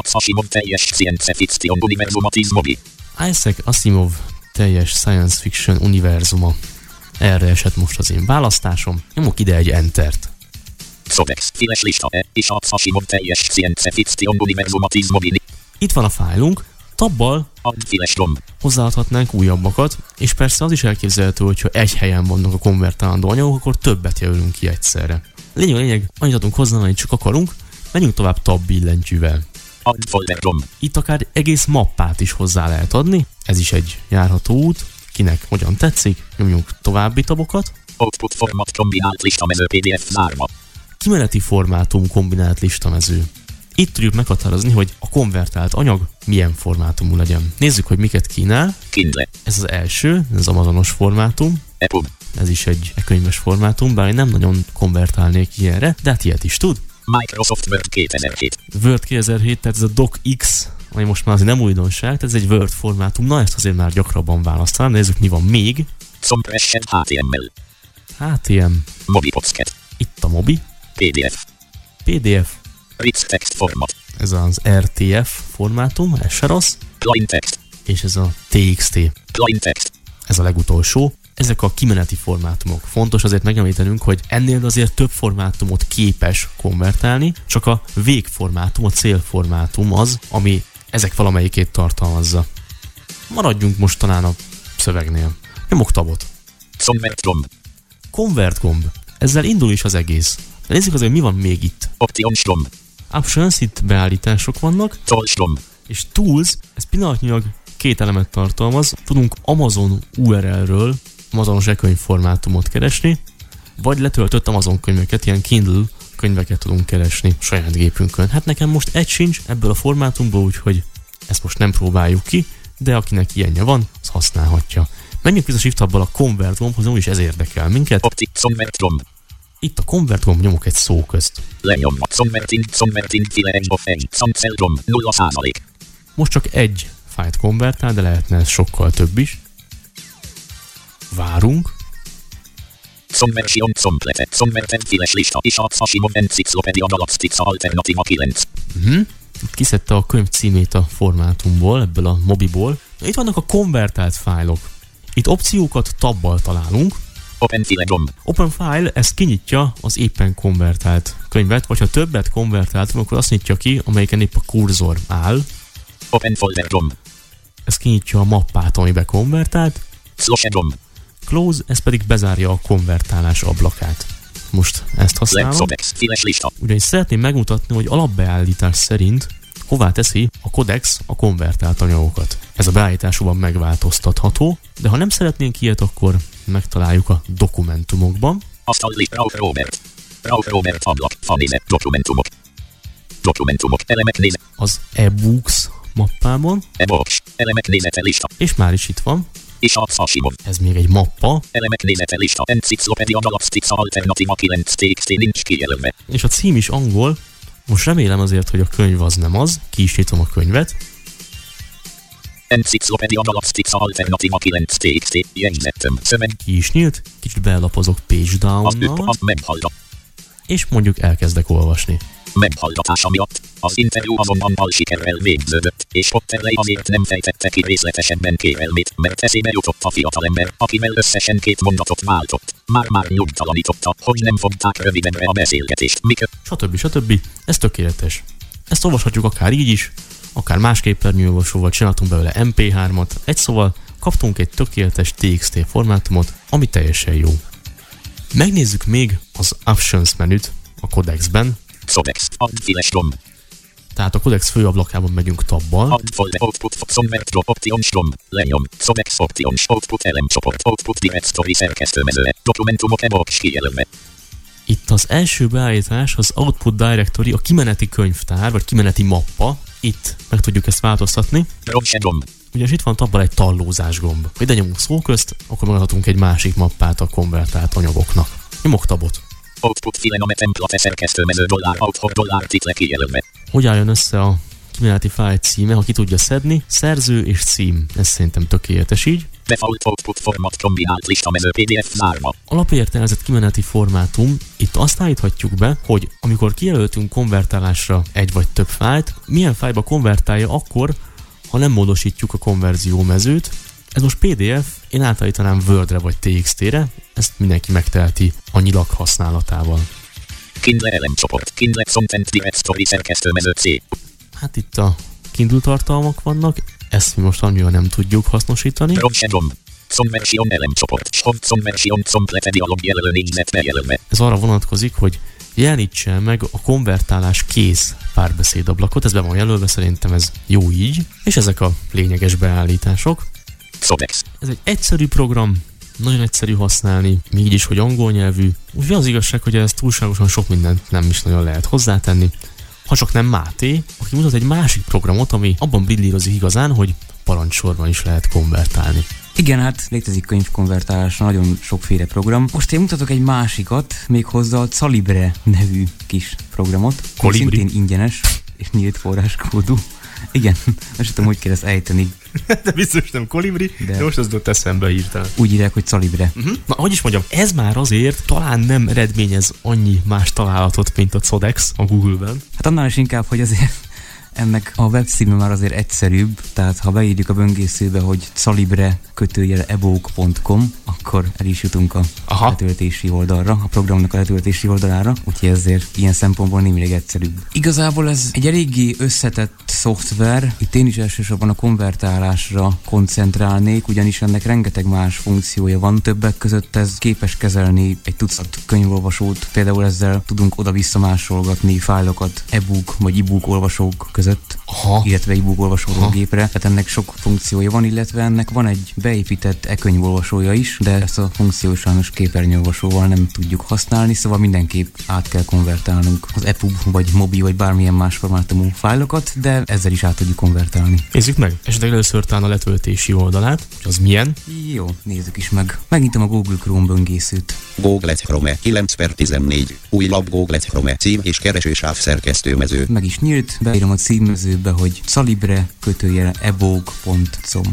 Isaac Asimov teljes science fiction univerzuma. Erre esett most az én választásom. Nyomok ide egy Entert. Codex files lista Isaac Asimov teljes science fiction univerzuma 10 mobil. Itt van a fájlunk, tabbal hozzáadhatnánk újabbakat, és persze az is elképzelhető, hogyha egy helyen vannak a konvertálandó anyagok, akkor többet jelölünk ki egyszerre. Lényeg, annyit adunk hozzá, amit csak akarunk, menjünk tovább tab billentyűvel. Itt akár egész mappát is hozzá lehet adni, ez is egy járható út, kinek hogyan tetszik, nyomjunk további tabokat. Output format kombinált listamező PDF zárva. Kimeneti formátum kombinált listamező. Itt tudjuk meghatározni, hogy a konvertált anyag milyen formátumú legyen. Nézzük, hogy miket kínál. Kindle. Ez az első, ez az Amazonos formátum. EPUB. Ez is egy könyves formátum, bár én nem nagyon konvertálnék ilyenre, de hát ilyet is tud. Microsoft Word 2007. Word 2007, tehát ez a DocX, ami most már azért nem újdonság, tehát ez egy Word formátum, na ezt azért már gyakrabban választanám, nézzük mi van még. Compression HTML. HTML. Mobi Pocket. Itt a Mobi. PDF. Rich text format. Ez az RTF formátum, ez se rossz. Plain text. És ez a TXT. Plain text. Ez a legutolsó. Ezek a kimeneti formátumok. Fontos azért megemlítenünk, hogy ennél azért több formátumot képes konvertálni, csak a végformátum, a célformátum az, ami ezek valamelyikét tartalmazza. Maradjunk most talán a szövegnél. Nyomok tabot. Convert gomb. Convert gomb. Ezzel indul is az egész. De nézzük azért, mi van még itt. Options gomb. Options, itt beállítások vannak. Tools gomb. És Tools, ez pillanatnyilag 2 elemet tartalmaz. Tudunk Amazon URL-ről Amazonos e-könyv formátumot keresni. vagy letöltött Amazon könyveket, ilyen Kindle könyveket tudunk keresni saját gépünkön. Hát nekem most egy sincs ebből a formátumból, úgyhogy ezt most nem próbáljuk ki, de akinek ilyenje van, az használhatja. Menjünk vissza Shift Hubbal a Convert gombhoz, úgyis ez érdekel minket. Itt a Convert gomb, nyomok egy szó közt. Most csak egy fájlt konvertál, de lehetne ez sokkal több is. Várunk. Itt kiszedte a könyv címét a formátumból, ebből a mobiból. Itt vannak a konvertált fájlok. Itt opciókat tabbal találunk. Open File, ez kinyitja az éppen konvertált könyvet, vagy ha többet konvertáltunk, akkor azt nyitja ki, amelyiken épp a kurzor áll. Open Folder gomb. Ez kinyitja a mappát, amiben konvertált. Close, ez pedig bezárja a konvertálás ablakát. Most ezt használom. Ugyanis szeretném megmutatni, hogy alapbeállítás szerint hová teszi a Codex a konvertált anyagokat. Ez a beállításúban megváltoztatható, de ha nem szeretnénk ilyet, akkor megtaláljuk a dokumentumokban. Robert ablak, fanézet, dokumentumok, elemek nézet. Az e-books mappában. E-books, elemek nézete lista. És már is itt van. És Simon. Ez még egy mappa. Elemek nézete lista. Enciclopedia Galactica Alternativa 9 TXT nincs kijelölve. És a cím is angol. Most remélem azért, hogy a könyv az nem az. Ki is nyitom a könyvet. Enciclopedia Galactica Alternativa 9 TXT jegyzettem. Szöveg. Ki is nyílt. Kicsit belapozok page down-nal. És mondjuk elkezdek olvasni. Meghallgatása miatt az interjú azonnal sikerrel végződött, és Potterley azért nem fejtette ki részletesebben kérelmét, mert eszébe jutott a fiatalember, akivel összesen 2 mondatot váltott. Már nyugtalanította, hogy nem fogták rövidebbre a beszélgetést. Stb. Ez tökéletes. Ezt olvashatjuk akár így is, akár más képernyőolvasóval, csináltunk belőle MP3-at, egy szóval kaptunk egy tökéletes TXT formátumot, ami teljesen jó. Megnézzük még az Options menüt a Codexben. Codex, add-files gomb. Tehát a Codex főablakában megyünk tabbal. Add folder, output, convert, options gomb, lenyom, Codex options, output elemcsoport, output directory szerkesztőmezője, dokumentumok e-box kijelölve. Itt az első beállítás az Output Directory, a kimeneti könyvtár, vagy kimeneti mappa. Itt meg tudjuk ezt változtatni. Gomb. Ugyanis itt van tabbal egy tallózás gomb. Ha ide nyomunk szó közt, akkor megadhatunk egy másik mappát a konvertált anyagoknak. Nyomok tabot. Output filename template szerkesztőmező $out title kijelölve. Hogy álljon össze a kimeneti fájl címe, ha ki tudja szedni? Szerző és cím. Ez szerintem tökéletes így. Default output format kombinált listamező PDF zárva. Alapértelmezett kimeneti formátum. Itt azt állíthatjuk be, hogy amikor kijelöltünk konvertálásra egy vagy több fájlt, milyen fájlba konvertálja akkor, ha nem módosítjuk a konverzió mezőt. Ez most PDF, én átállítanám Wordre vagy TXT-re, ezt mindenki megteheti a nyilak használatával. Kindle elemcsoport, Kindle Content Directory szerkesztőmező C. Hát itt a Kindle tartalmak vannak, ezt mi most annyira nem tudjuk hasznosítani. Conversion elemcsoport, conversion complete dialog jelölő négyzet bejelölve. Ez arra vonatkozik, hogy jelenítse meg a konvertálás kész párbeszédablakot, ez be van jelölve, szerintem ez jó így, és ezek a lényeges beállítások. Codex. Ez egy egyszerű program, nagyon egyszerű használni, még így is, hogy angol nyelvű. Úgyhogy az igazság, hogy ez túlságosan sok mindent nem is nagyon lehet hozzátenni. Ha csak nem Máté, aki mutat egy másik programot, ami abban brillírozik igazán, hogy parancsorban is lehet konvertálni. Igen, hát létezik könyvkonvertálásra nagyon sokféle program. Most én mutatok egy másikat, méghozzá a Calibre nevű kis programot. Szintén ingyenes és nyílt forráskódú. Igen, most tudom, hogy kell ezt ejteni. De biztos nem Kolibri, de most az jutott eszembe hirtelen. Úgy írják, hogy Calibre. Na, hogy is mondjam, ez már azért talán nem eredményez annyi más találatot, mint a Codex a Google-ben. Hát annál is inkább, hogy azért ennek a webcíme már azért egyszerűbb, tehát ha beírjuk a böngészőbe, hogy calibre-ebook.com, akkor el is jutunk a letöltési oldalra, a programnak a letöltési oldalára, úgyhogy ezért ilyen szempontból némileg egyszerűbb. Igazából ez egy eléggé összetett szoftver, itt én is elsősorban a konvertálásra koncentrálnék, ugyanis ennek rengeteg más funkciója van, többek között ez képes kezelni egy tucat könyvolvasót, például ezzel tudunk oda-vissza másolgatni fájlokat e-book vagy e-book olvasók között, töltődött, illetve e-book olvasógépre, tehát ennek sok funkciója van, illetve ennek van egy beépített e-könyvolvasója is, de ezt a funkciót sajnos képernyőolvasóval nem tudjuk használni, szóval mindenképp át kell konvertálnunk az EPUB, vagy MOBI, vagy bármilyen más formátumú fájlokat, de ezzel is át tudjuk konvertálni. Nézzük meg, esetleg először talán a letöltési oldalát, hogy az milyen. Jó, nézzük is meg. Megnyitom a Google Chrome böngészőt. Google Chrome 9/14. Új lap Google Chrome cím és keresősáv szerkesztőmező. Meg is nyílt, beírom a címezőbe, hogy calibre_ebook.com.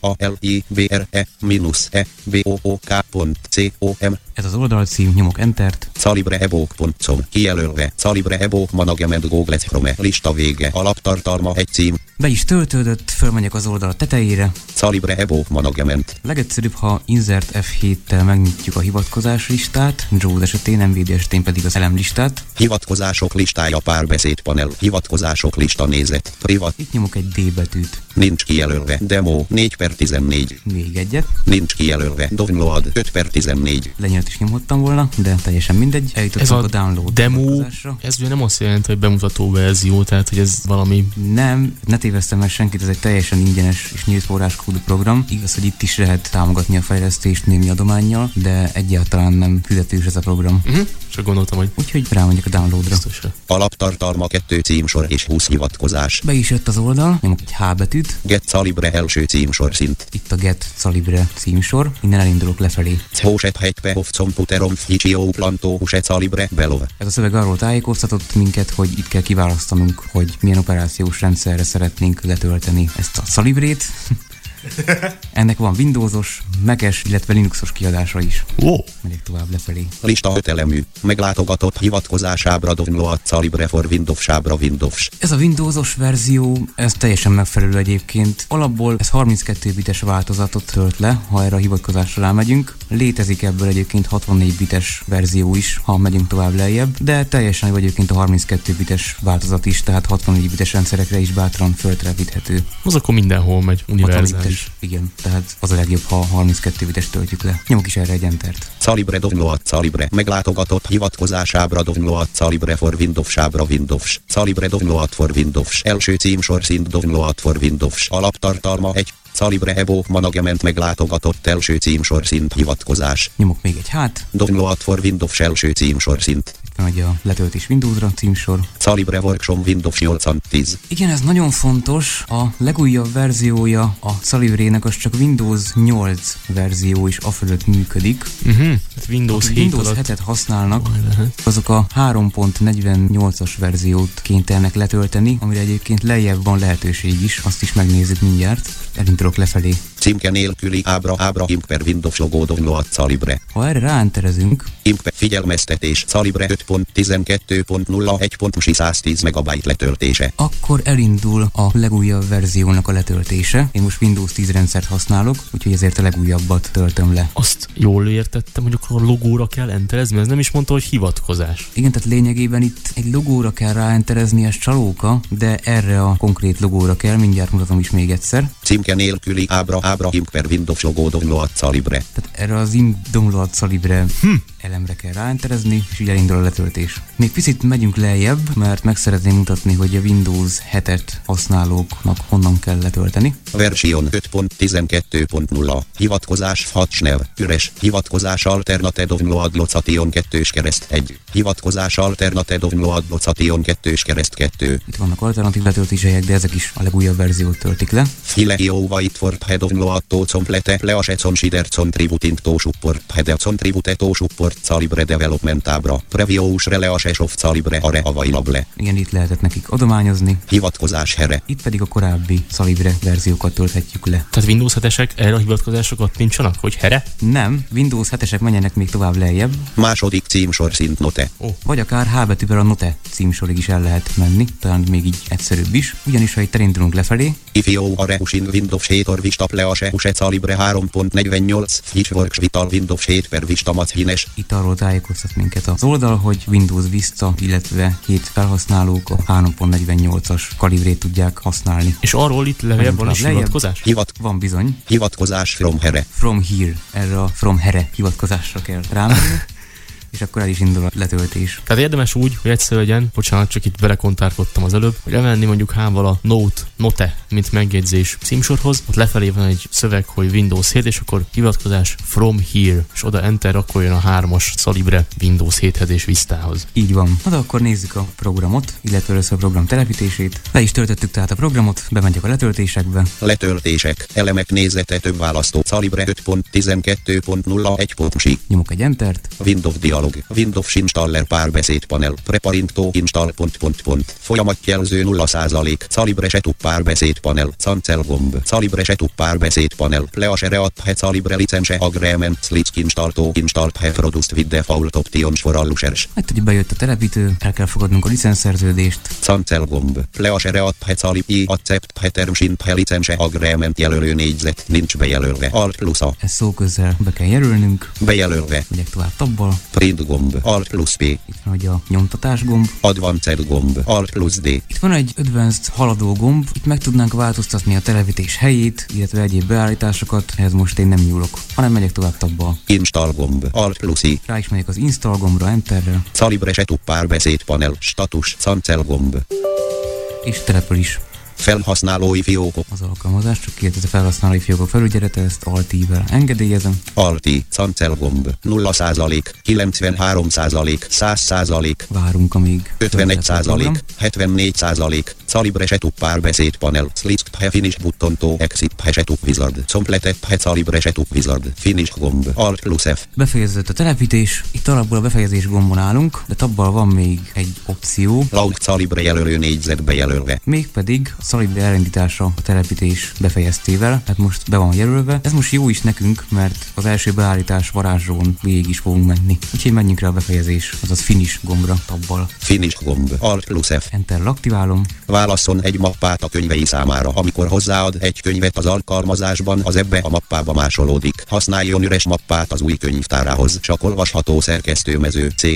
CALIBRE-EBOOK.com. Ez az oldalcím, nyomok Entert. CALIBRE-EBOOK.com. Kijelölve CALIBRE-EBOOK Management Google Chrome. Lista vége. Alaptartalma egy cím. Be is töltődött, fölmegyek az oldal tetejére. CALIBRE-EBOOK Management. Legegyszerűbb, ha Insert F7-tel megnyitjuk a hivatkozás listát, Jaws esetén, NVIDIA esetén pedig az elemlistát. Hivatkozások listája, párbeszéd panel. Hivatkozások lista nézet. Privat. Itt nyomok egy D betűt. Nincs kijelölve. Demo 4/14. Még egyet. Nincs kijelölve. Download 5/14. Lenyelt is nyomhattam volna, de teljesen mindegy. Eljutottunk a download demo, ez ugye nem azt jelenti, hogy bemutató verzió, tehát hogy ez valami... Nem, ne tévesztem meg senkit, ez egy teljesen ingyenes és nyílt forráskódú program. Igaz, hogy itt is lehet támogatni a fejlesztést némi adománnyal, de egyáltalán nem fizetős ez a program. Csak gondoltam, hogy... Úgyhogy rámegyek a downloadra. Alaptartalma 2 címsor és 20 hivatkozás. Be is jött az oldal, nyomok egy H betűt. Get Calibre első címsor szint. Itt a Get Calibre címsor, innen elindulok lefelé. Hóset hegype of computerom ficsio plantó huset Calibre belov. Ez a szöveg arról tájékoztatott minket, hogy itt kell kiválasztanunk, hogy milyen operációs rendszerre szeretnénk letölteni ezt a Calibrét. Ennek van Windowsos, Mac-es, illetve Linuxos kiadása is. Megyek tovább lefelé. Lista 5 elemű. Meglátogatott hivatkozásábra download Calibre for Windows sábra Windows. Ez a Windowsos verzió, ez teljesen megfelelő egyébként. Alapból ez 32 bites változatot tölt le, ha erre a hivatkozásra rámegyünk. Létezik ebből egyébként 64 bites verzió is, ha megyünk tovább lejjebb, de teljesen jó egyébként a 32 bites változat is, tehát 64 bites rendszerekre is bátran föltelepíthető. Az akkor mindenhol megy, univerzális. Igen, tehát az a legjobb, ha 32 bites töltjük le. Nyomok is erre egy Entert. Calibre download Calibre. Meglátogatott hivatkozásábra download Calibre for Windows sábra Windows. Calibre download for Windows. Első címsor szint download for Windows. Alaptartalma egy. CALIBRE-EBOOK Management meglátogatott első címsor szint hivatkozás. Nyomok még egy hát. Download for Windows első címsor szint. Itt van ugye a letöltés Windowsra címsor. Calibre Workshop Windows 8-10. Igen, ez nagyon fontos. A legújabb verziója a Calibrének az csak Windows 8 verzió is afölött működik. Windows 7 Windows 7-et használnak, azok a 3.48-as verziót kénytelenek letölteni, amire egyébként lejjebb van lehetőség is, azt is megnézzük mindjárt. Elindulok lefelé. Címke nélküli ábra Imper Windows logó download Calibre. Ha erre ráenterezünk, Imper figyelmeztetés Calibre 5.12.01. 110 MB letöltése. Akkor elindul a legújabb verziónak a letöltése. Én most Windows 10 rendszert használok, úgyhogy ezért a legújabbat töltöm le. Azt jól értettem, hogy akkor a logóra kell enterezni, ez nem is mondta, hogy hivatkozás. Igen, tehát lényegében itt egy logóra kell ráenterezni, ez csalóka, de erre a konkrét logóra kell, mindjárt mutatom is még egyszer. Címke nélküli ábra Imper Windows logó download Calibre. Tehát erre az download Calibre elemre kell ráenterezni, és így elindul a letöltés. Még picit megyünk lejjebb, mert meg szeretném mutatni, hogy a Windows 7-et használóknak honnan kell letölteni. Version 5.12.0. Hivatkozás Fatsnev. Üres. Hivatkozás Alternate Download Location 2/1. Hivatkozás Alternate Download Location 2/2. Itt vannak alternatív letöltéshelyek, de ezek is a legújabb verziót töltik le. Fileo White for Head Download to Complete Leasetson Siderson Tributin to Support Headerson Tribute to Support Calibre Development ábra. Previous Releases of Calibre Are Available. Igen, itt lehetett nekik adományozni. Hivatkozás here. Itt pedig a korábbi Calibre verziókat tölthetjük le. Tehát Windows 7-esek erre a hivatkozásokat nincsenek, hogy here? Nem, Windows 7-esek menjenek még tovább lejjebb. Második címsor szint Note. Vagy akár H betűvel a Note címsorig is el lehet menni, talán még így egyszerűbb is. Ugyanis, ha itt elindulunk lefelé. Ifio Are in Windows 7 or Vista Please Use Calibre 3.48. Hitch Works Vital Windows 7 per Vista Mathines. Itt arról tájékoztat minket az oldal, hogy Windows Vista, illetve 7 felhasználók a 3.48-as kalibrét tudják használni. És arról itt lejjebb van is hivatkozás? Van bizony. Hivatkozás from here. From here. Erre a from here hivatkozásra kell rámenni. és akkor el is indul a letöltés. Tehát érdemes úgy, hogy egyszer legyen, bocsánat, csak itt belekontárkodtam az előbb, hogy elmenni mondjuk H-val a Note, mint megjegyzés címsorhoz, ott lefelé van egy szöveg, hogy Windows 7, és akkor hivatkozás from here, és oda enter, akkor jön a 3-as Salibre Windows 7-hez és Vistához. Így van. Na de akkor nézzük a programot, illetve először a program telepítését. Le is töltöttük tehát a programot, bemegyek a letöltésekbe. Letöltések, elemek nézete több választó, Salibre 5.12.01. Nyomok egy Entert. Windows dialog, Windows installer párbeszédpanel, preparinto install ... Folyamatjelző 0%, Salibre setup párbeszédpanel, cancel gomb, Salibre setup párbeszédpanel, pleasure app Salibre license agreement, switch installto installed produced with default options for all users. Hát ugye bejött a telepítő, el kell fogadnunk a licenszerződést. Cancel gomb, pleasure app Salibre accept terms in license agreement jelölő négyzet, nincs bejelölve, Alt plusz A. Ez szó közel be kell jelölnünk. Bejelölve. Megyek tovább tabbal. Print gomb, Alt plusz P. Itt van ugye a nyomtatás gomb. Advanced gomb, Alt plusz D. Itt van egy Advanced haladó gomb. Itt meg tudnánk változtatni a telepítés helyét, illetve egyéb beállításokat. Ehhez most én nem nyúlok, hanem megyek tovább tabbal. Install gomb, Alt plusz I. Rá is megyek az Install gombra, Enterre. Salibre setup párbeszédpanel, status, cancel gomb. És települ is. Felhasználói fiókok. Az alkalmazás, csak kiért ez a felhasználói fiókok felügyelete, ezt Alt-I-vel engedélyezem. Alt-I, cancel gomb, 0%, 93%, 100%, várunk amíg 51%, 74%, Salibre setup párbeszédpanel, select finish button to exit setup wizard, completed Salibre setup wizard, finish gomb, Alt plusz F. Befejeződött a telepítés, itt alapból a befejezés gombon állunk, de tabbal van még egy opció. Launch Salibre jelölő négyzet bejelölve. Mégpedig a Salibre elindítása a telepítés befejeztével, tehát most be van jelölve. Ez most jó is nekünk, mert az első beállítás varázslón végig is fogunk menni. Úgyhogy menjünk rá a befejezés, azaz finish gombra tabbal. Finish gomb, Alt plusz F. Enter aktiválom. Válasszon egy mappát a könyvei számára. Amikor hozzáad egy könyvet az alkalmazásban, az ebbe a mappába másolódik. Használjon üres mappát az új könyvtárához. Csak olvasható szerkesztőmező C,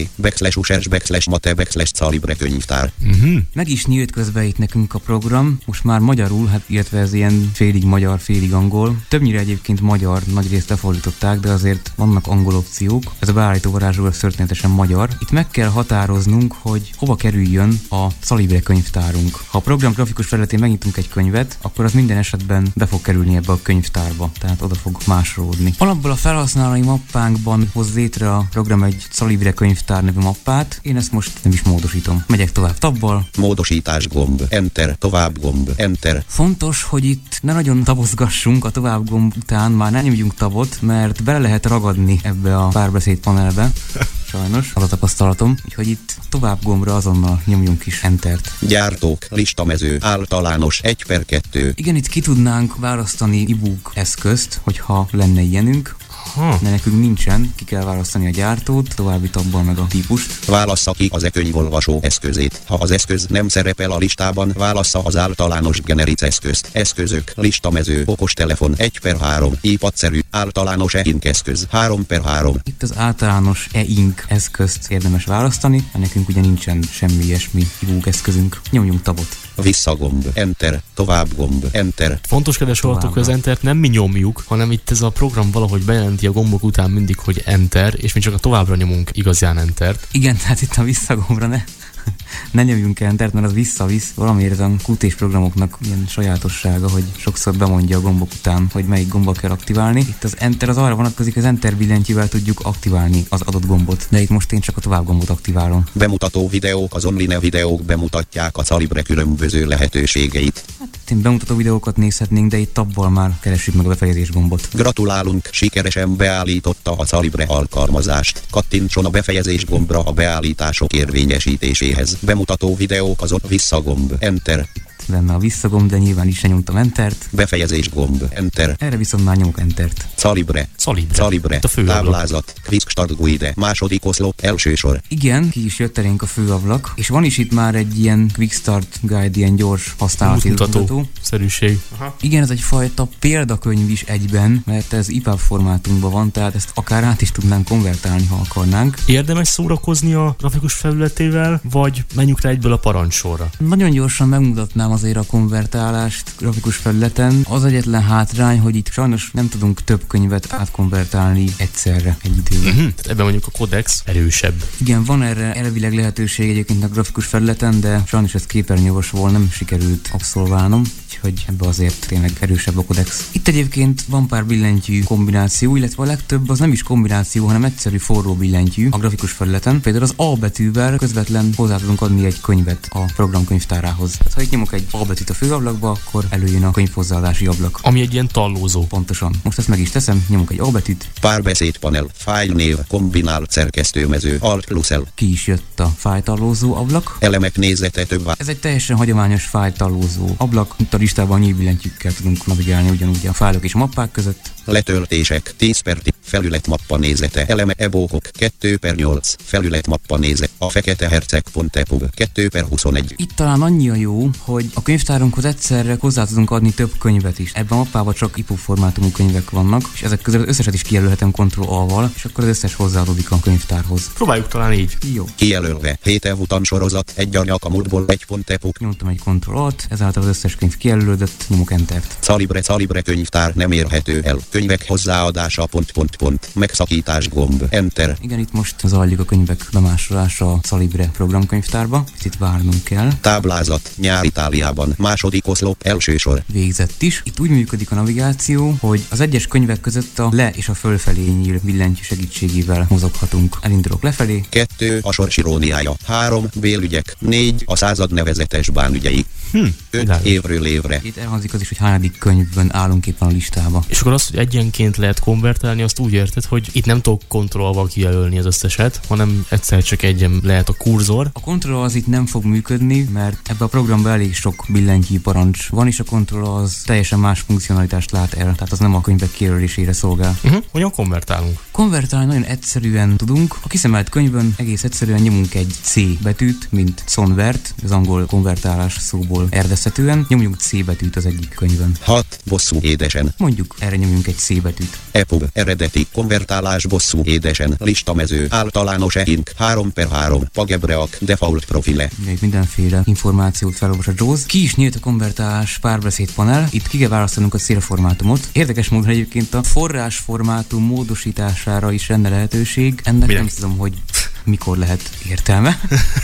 /mate/Salibre könyvtár. Meg is nyílt közben itt nekünk a program. Most már magyarul, hát illetve ez ilyen félig magyar, félig angol. Többnyire egyébként magyar, nagyrészt lefordították, de azért vannak angol opciók. Ez a beállító varázsló történetesen magyar. Itt meg kell határoznunk, hogy hova kerüljön a Salibre könyvtárunk. Ha a program grafikus felületén megnyitunk egy könyvet, akkor az minden esetben be fog kerülni ebbe a könyvtárba, tehát oda fog másolódni. Alapból a felhasználói mappánkban hoz létre a program egy Salibre könyvtár nevű mappát. Én ezt most nem is módosítom. Megyek tovább tabbal. Módosítás gomb, Enter, tovább gomb, Enter. Fontos, hogy itt ne nagyon tabozgassunk a tovább gomb után, már ne nyomjunk tabot, mert bele lehet ragadni ebbe a párbeszéd panelbe. Sajnos, az a tapasztalatom, úgyhogy itt tovább gombra azonnal nyomjunk is Entert. Gyártók, listamező, általános, 1/2. Igen, itt ki tudnánk választani e-book eszközt, hogyha lenne ilyenünk. De nekünk nincsen, ki kell választani a gyártót, további tabbal meg a típust. Válassza ki az e-könyvolvasó eszközét. Ha az eszköz nem szerepel a listában, válassza az általános generic eszközt. Eszközök, listamező, okostelefon, 1/3, iPad-szerű, általános e-ink eszköz, 3/3. Itt az általános e-ink eszközt érdemes választani, mert nekünk ugye nincsen semmi ilyesmi e-book eszközünk. Nyomjunk tabot. Visszagomb, Enter, tovább gomb, Enter. Fontos, kedves hallgatók, hogy az Entert nem mi nyomjuk, hanem itt ez a program valahogy bejelenti a gombok után mindig, hogy Enter, és mi csak a továbbra nyomunk igazán Entert. Igen, tehát itt a visszagombra ne nyomjunk Entert, mert az visszavisz. Valamiért ez a QT-s programoknak ilyen sajátossága, hogy sokszor bemondja a gombok után, hogy melyik gombot kell aktiválni. Itt az Enter az arra vonatkozik, az Enter billentyűvel tudjuk aktiválni az adott gombot. De itt most én csak a tovább gombot aktiválom. Bemutató videók, az online videók bemutatják a Salibre különböző lehetőségeit. Hát én bemutató videókat nézhetnénk, de itt tabbal már keressük meg a befejezés gombot. Gratulálunk, sikeresen beállította a Salibre alkalmazást. Kattintson a befejezés gombra a beállítások érvényesítéséhez. Bemutató videók, azon visszagomb, Enter. Lenne a visszagomb, de nyilván is nyomtam Entert. Befejezés gomb, Enter. Erre viszont már nyomok Entert. Salibre. Táblázat, Quick Start Guide, második oszlop, első sor. Igen, ki is jött elénk a főablak, és van is itt már egy ilyen Quick Start Guide, ilyen gyors használati útmutató. Szerűség. Igen, ez egyfajta példakönyv is egyben, mert ez EPUB formátumban van, tehát ezt akár át is tudnánk konvertálni, ha akarnánk. Érdemes szórakozni a grafikus felületével, vagy menjünk rá egyből a parancssorra? Nagyon gyorsan megmutatnám azért a konvertálást grafikus felületen. Az egyetlen hátrány, hogy itt sajnos nem tudunk több könyvet átkonvertálni egyszerre egy időben. Tehát ebben mondjuk a Codex erősebb. Igen, van erre elvileg lehetőség egyébként a grafikus felületen, de sajnos ezt képernyőolvasóval nem sikerült abszolválnom, úgyhogy ebbe azért tényleg erősebb a Codex. Itt egyébként van pár billentyű kombináció, illetve a legtöbb az nem is kombináció, hanem egyszerű forró billentyű a grafikus felületen. Például az A betűvel közvetlen hozzá tudunk adni egy könyvet a program könyvtárához. Tehát, ha itt nyomok egy A betűt a főablakba, akkor előjön a könyvhozzáadási ablak. Ami egy ilyen tallózó. Pontosan. Most ezt meg is teszem, nyomok egy A betűt. Párbeszédpanel, fájlnév, kombinált szerkesztőmező, Alt plusz L. Ki is jött a fájltallózó ablak. Elemek nézete több. Ez egy teljesen hagyományos fájltallózó ablak. Itt a listában annyi billentyűkkel tudunk navigálni ugyanúgy a fájlok és a mappák között. Letöltések 10/10, felületmappa nézete, eleme ebókok 2/8, felületmappa nézet, a fekete herceg.epub 2/21. Itt talán annyi a jó, hogy a könyvtárunkhoz egyszerre hozzá tudunk adni több könyvet is. Ebben a mappában csak IPUB formátumú könyvek vannak, és ezek közül az összeset is kijelölhetem Ctrl-A-val, és akkor az összes hozzáadódik a könyvtárhoz. Próbáljuk talán így. Jó. Kijelölve, 7 evutan sorozat, egy anyak a múltból 1.epub. Nyomtam egy Ctrl-A-t, ezáltal az összes könyv kijelölődött, nyomok Entert. Calibre könyvtár nem érhető el. Könyvek hozzáadása ... Megszakítás gomb. Enter. Igen, itt most zajlik a könyvek bemásolása a Calibre programkönyvtárba. Itt várnunk kell. Táblázat. Nyár Itáliában. Második oszlop. Első sor. Végzett is. Itt úgy működik a navigáció, hogy az egyes könyvek között a le és a fölfelé nyíl billentyű segítségével mozoghatunk. Elindulok lefelé. 2. A sors iróniája. 3. Bélügyek. 4. A század nevezetes bánügyei. 5. Évről évre. Itt elhangzik az is, hogy hányadik könyvben állunk éppen a listába. És akkor az, hogy egyenként lehet konvertálni, azt úgy érted, hogy itt nem tudok Ctrl-val kijelölni az összeset, hanem egyszer csak egyen lehet a kurzor. A Ctrl az itt nem fog működni, mert ebben a programban elég sok billentyű parancs van, és a Ctrl az teljesen más funkcionalitást lát el, tehát az nem a könyvek kijelölésére szolgál. Hogyan konvertálunk? Konvertálni nagyon egyszerűen tudunk. A kiszemelt könyvön egész egyszerűen nyomunk egy C betűt, mint convert, az angol konvertálás szóból eredezhetően. Nyomjunk C betűt az egyik könyvön. 6. Bosszú édesen. Mondjuk erre nyomjunk egy C betűt. EPUB. Eredeti. Konvertálás bosszú édesen. Listamező. Általános ink. 3/3. Pagebreak. Default profile. Még mindenféle információt felolvas a JAWS. Ki is nyílt a konvertálás párbeszédpanel. Itt ki kell választanunk a célformátumot. Érdekes módon egyébként a forrásformátum módosítására is lenne lehetőség. Ennek nem tudom, hogy mikor lehet értelme.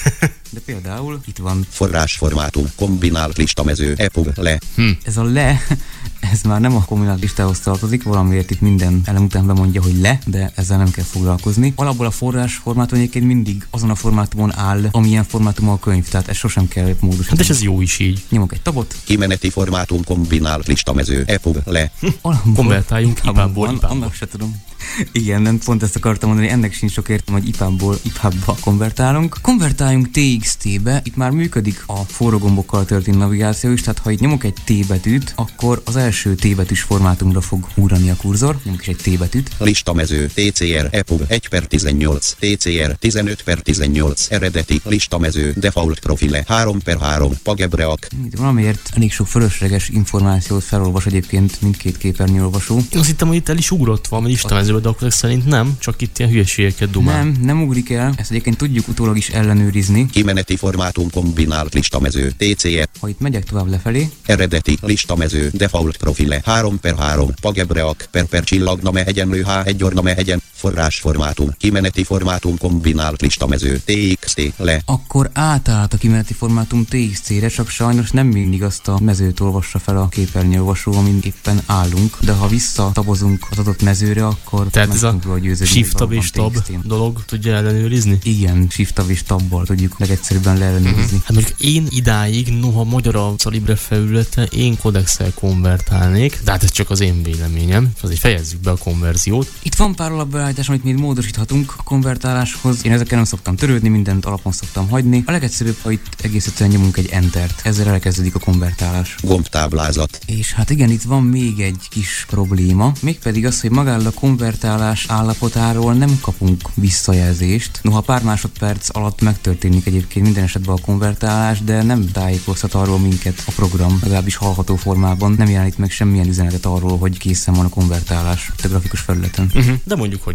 De például itt van forrásformátum, kombinált listamező, EPUB, le. Ez a le, ez már nem a kombinált listához tartozik, valamiért itt minden elem után bemondja, hogy le, de ezzel nem kell foglalkozni. Alapból a forrásformátum egyébként mindig azon a formátumon áll, amilyen formátum a könyv, tehát ezt sosem kell módosítani. Hát és ez jó is így. Nyomok egy tabot. Kimeneti formátum, kombinált listamező, EPUB, le. Konvertáljunk IPAB-ból. Annak se tudom. Igen, nem pont ezt akartam mondani, ennek sincs sok értelme, hogy IPAB-ból IPAB-ba konvertálunk. Konvertáljunk TXT-be, itt már működik a forró gombokkal történő navigáció is, tehát ha itt nyomok egy T betűt, akkor az első T betűs formátumra fog ugrani a kurzor, nyomok is egy T betűt. Listamező, TCR, EPUB, 1/18, TCR, 15/18, eredeti, listamező, default profile, 3/3, pagebreak. Valamiért elég sok fölösleges információt felolvas egyébként mindkét képernyőolvasó. Azt hittem, hogy itt el is ugrott valami listamezőbe, de akkor szerint nem, csak itt ilyen hülyeségeket dumál. Nem ugrik el, ezt egyébként tudjuk utólag is ellenőrizni. Kimeneti formátum, kombinált listamező, TCR. Ha itt megyek tovább lefelé. Eredeti, listamező, default profile, 3/3, pagebreak, per csillagname egyenlő H1 orname egyen, forrásformátum, kimeneti formátum, kombinált listamező, TXT, le. Akkor átállt a kimeneti formátum TXT-re, csak sajnos nem mindig azt a mezőt olvassa fel a képernyőolvasó, amin éppen állunk, de ha visszatabozunk az adott mezőre, akkor tehát ez a Shift-tab és Tab dolog tudja ellenőrizni? Igen, Shift-tab és Tabbal tudjuk legegyszerűbben leellenőrizni. Hát mondjuk én idáig, noha magyar a Calibre felülete, én Codex-el konvertálnék, de hát ez csak az én véleményem, azért fejezzük be a konverziót. Itt van pár alapbeállítás, amit még módosíthatunk a konvertáláshoz. Én ezekkel nem szoktam törődni, mindent alapon szoktam hagyni. A legegyszerűbb, ha itt egész egyszerűen nyomunk egy Entert. Ezzel elkezdődik a konvertálás. Gombtáblázat. És hát igen, itt van még egy kis probléma, mégpedig az, hogy magáról a konvertálás állapotáról nem kapunk visszajelzést. Noha pár másodperc alatt megtörténik egyébként minden esetben a konvertálás, de nem tájékoztat arról minket a program, legalábbis hallható formában. Nem jelenít meg semmilyen üzenetet arról, hogy készen van a konvertálás a grafikus felületen. De mondjuk hogyan?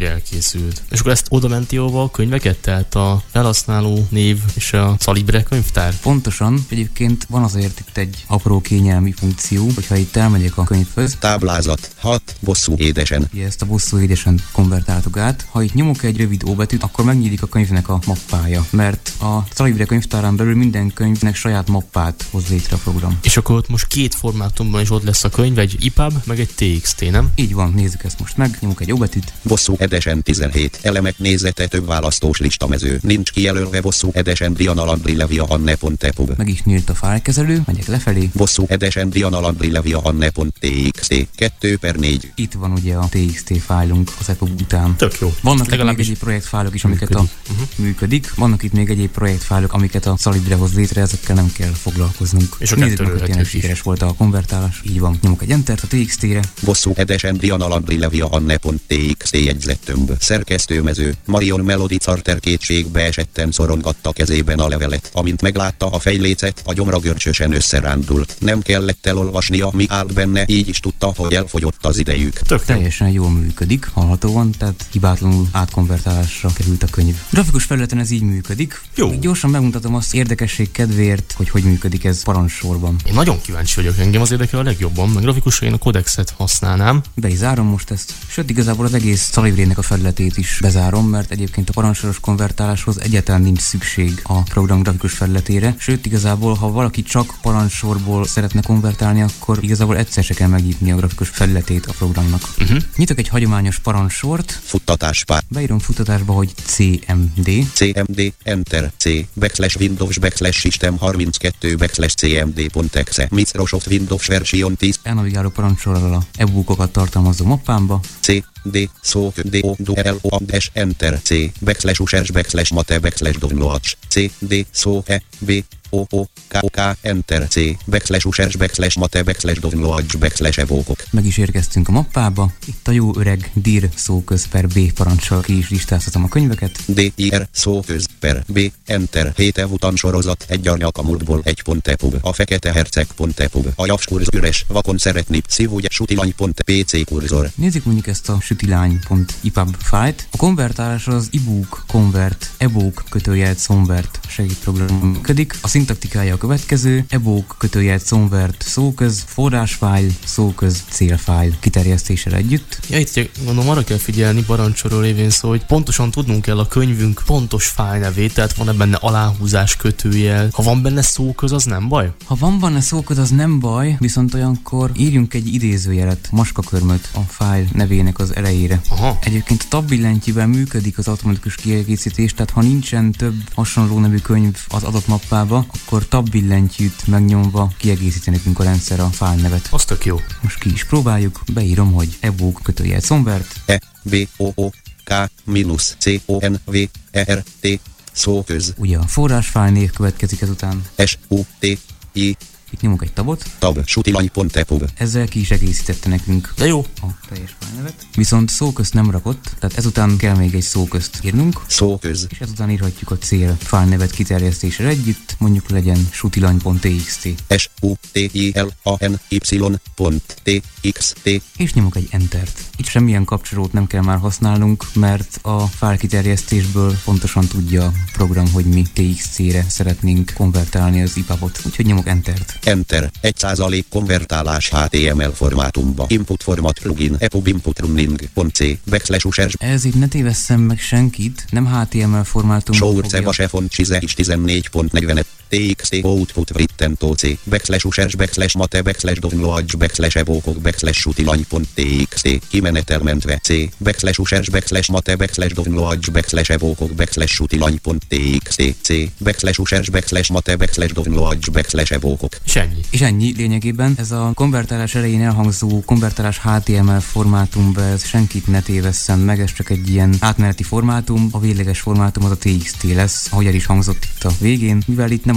hogy elkészült. És akkor ezt oda menti a könyveket, tehát a felhasználó név és a Calibre könyvtár? Pontosan, egyébként van azért itt egy apró kényelmi funkció, hogyha itt elmegyek a könyvhöz. Táblázat 6, bosszú édesen. Ugye ezt a bosszú édesen konvertáltuk át. Ha itt nyomok egy rövid óbetűt, akkor megnyílik a könyvnek a mappája, mert a Calibre könyvtárán belül minden könyvnek saját mappát hoz létre a program. És akkor ott most két formátumban is ott lesz a könyv, egy EPUB, meg egy TXT, nem? Így van, nézzük ezt most meg, nyomok egy óbetűt. Bosszú édesen 17. Elemek nézete több választós listamező. Nincs kijelölve bosszú édesen Dianalandri Levia Anne.pub. Meg is nyílt a fájlkezelő, megyek lefelé. Bosszú édesen Dianalandri Levia Anne.txt 2/4. Itt van ugye a TXT fájlunk az EPUB után. Tök jó. Vannak itt még egyéb projektfájlok is, amiket működik. Vannak itt még egyéb projektfájlok, amiket a Calibre hoz létre, ezekkel nem kell foglalkoznunk. És akár törölhetők sikeres volt a konvertálás. Így van. Nyomok egy Entert a TXT-re. Bosszú édesen Dianalandri Levia Anne.txt jegyzettömb. Szerkesztőmező. Marion Melody Carter kétségbe esetten szorongatta kezében a levelet. Amint meglátta a fejlécet, a gyomra görcsösen összerándult. Nem kellett elolvasnia, mi állt benne, így is tudta, hogy elfogyott az idejük. Teljesen jól működik, hallhatóan, tehát hibátlanul átkonvertálásra került a könyv. Grafikus felületen ez így működik. Jó. Gyorsan megmutatom azt érdekesség kedvéért, hogy működik ez parancssorban. Én nagyon kíváncsi vagyok, engem az érdekel a legjobban, meg grafikusra én a Codexet használnám. Be is zárom most ezt. Sőt, igazából az egész Calibrének a felületét is bezárom, mert egyébként a parancsoros konvertáláshoz egyáltalán nincs szükség a program grafikus felületére. Sőt, igazából, ha valaki csak parancsorból szeretne konvertálni, akkor igazából egyszer se kell megnyitni a grafikus felületét a programnak. Nyitok egy hagyományos parancsort. Futtatáspár. Beírom futtatásba, hogy CMD. CMD, Enter, C, /Windows, /System 32, /CMD.exe, Microsoft Windows version 10. Elnavigáló parancsorral a e-bookokat tartalmazó mappámba. C, D, szó, D, O, D, L, O, D, Enter, C, /users, /mate, /downloads, C, D, szó, E, B, O, K, Enter, C, /users, /mate, /downloads, evókok. Meg is érkeztünk a mappába. Itt a jó öreg dir szóköz per B parancsal ki is listáztatom a könyveket. dir szóköz per B, Enter, 7 evutan sorozat, egy arnyak a múltból, 1.epub, a fekete herceg.epub, a javskurz üres, vakon szeretni, szívúgy, sutilany.pc kurzor. Nézzük mondjuk ezt a sutilany.ipub fájlt. A konvertálás az ebook convert, ebook /convert segédprogram működik. A szintaktikája a következő: ebook /convert szóköz, forrásfájl, szóköz, célfájl kiterjesztéssel együtt. Ja, itt gondolom arra kell figyelni parancsorról lévén szó, hogy pontosan tudnunk kell a könyvünk pontos fájlnevét, tehát van-e benne aláhúzás, kötőjel. Ha van benne szóköz, az nem baj? Ha van benne szóköz, az nem baj, viszont olyankor írjunk egy idézőjelet, maskakörmöt a fájl nevének az elejére. Aha. Egyébként a tab billentyűvel működik az automatikus kiegészítés, tehát ha nincsen több hasonló nevű könyv az adott mappába, akkor tab billentyűt megnyomva kiegészíti nekünk a rendszer a fájlnevet. Az tök jó. Most ki is próbáljuk, beírom, hogy ebook /convert. E, B, O, O, K, minus, C, O, N, V, E, R, T, szóköz. Ugye a forrásfájl név következik ezután. S, U, T, I, Itt nyomok egy tabot. tab, sutilany.epub. Ezzel ki is egészítette nekünk De jó. a teljes fájlnevet. Viszont szóközt nem rakott, tehát ezután kell még egy szóközt írnunk, Szóköz. és ezután írhatjuk a cél fájlnevet kiterjesztéssel együtt, mondjuk legyen sutilany.txt, S, U, T, I, L, A, N, Y, T, X, T. és nyomok egy Entert. Itt semmilyen kapcsolót nem kell már használnunk, mert a fájl kiterjesztésből pontosan tudja a program, hogy mi TXT-re szeretnénk konvertálni az IPUB-ot, úgyhogy nyomok Entert. Enter, 1% konvertálás HTML formátumba. Input format plugin, epub input running.c, /users. Ez itt ne tévesszem meg senkit, nem HTML formátumban Source fogja. font csize is 14.40. TXT output written to C, /users, mate, /downloads, evókok, /sutilany.txt, kimenetelmentve C, /users, mate, /downloads, evókok, /sutilany.txt, C, /users, mate, /downloads, evókok. És ennyi. És ennyi lényegében. Ez a konvertálás elején elhangzó konvertálás HTML formátumba, ez senkit ne tévesszem meg, ez csak egy ilyen átmeneti formátum, a végleges formátum az a TXT lesz, ahogy el is hangzott itt a végén, mivel itt nem a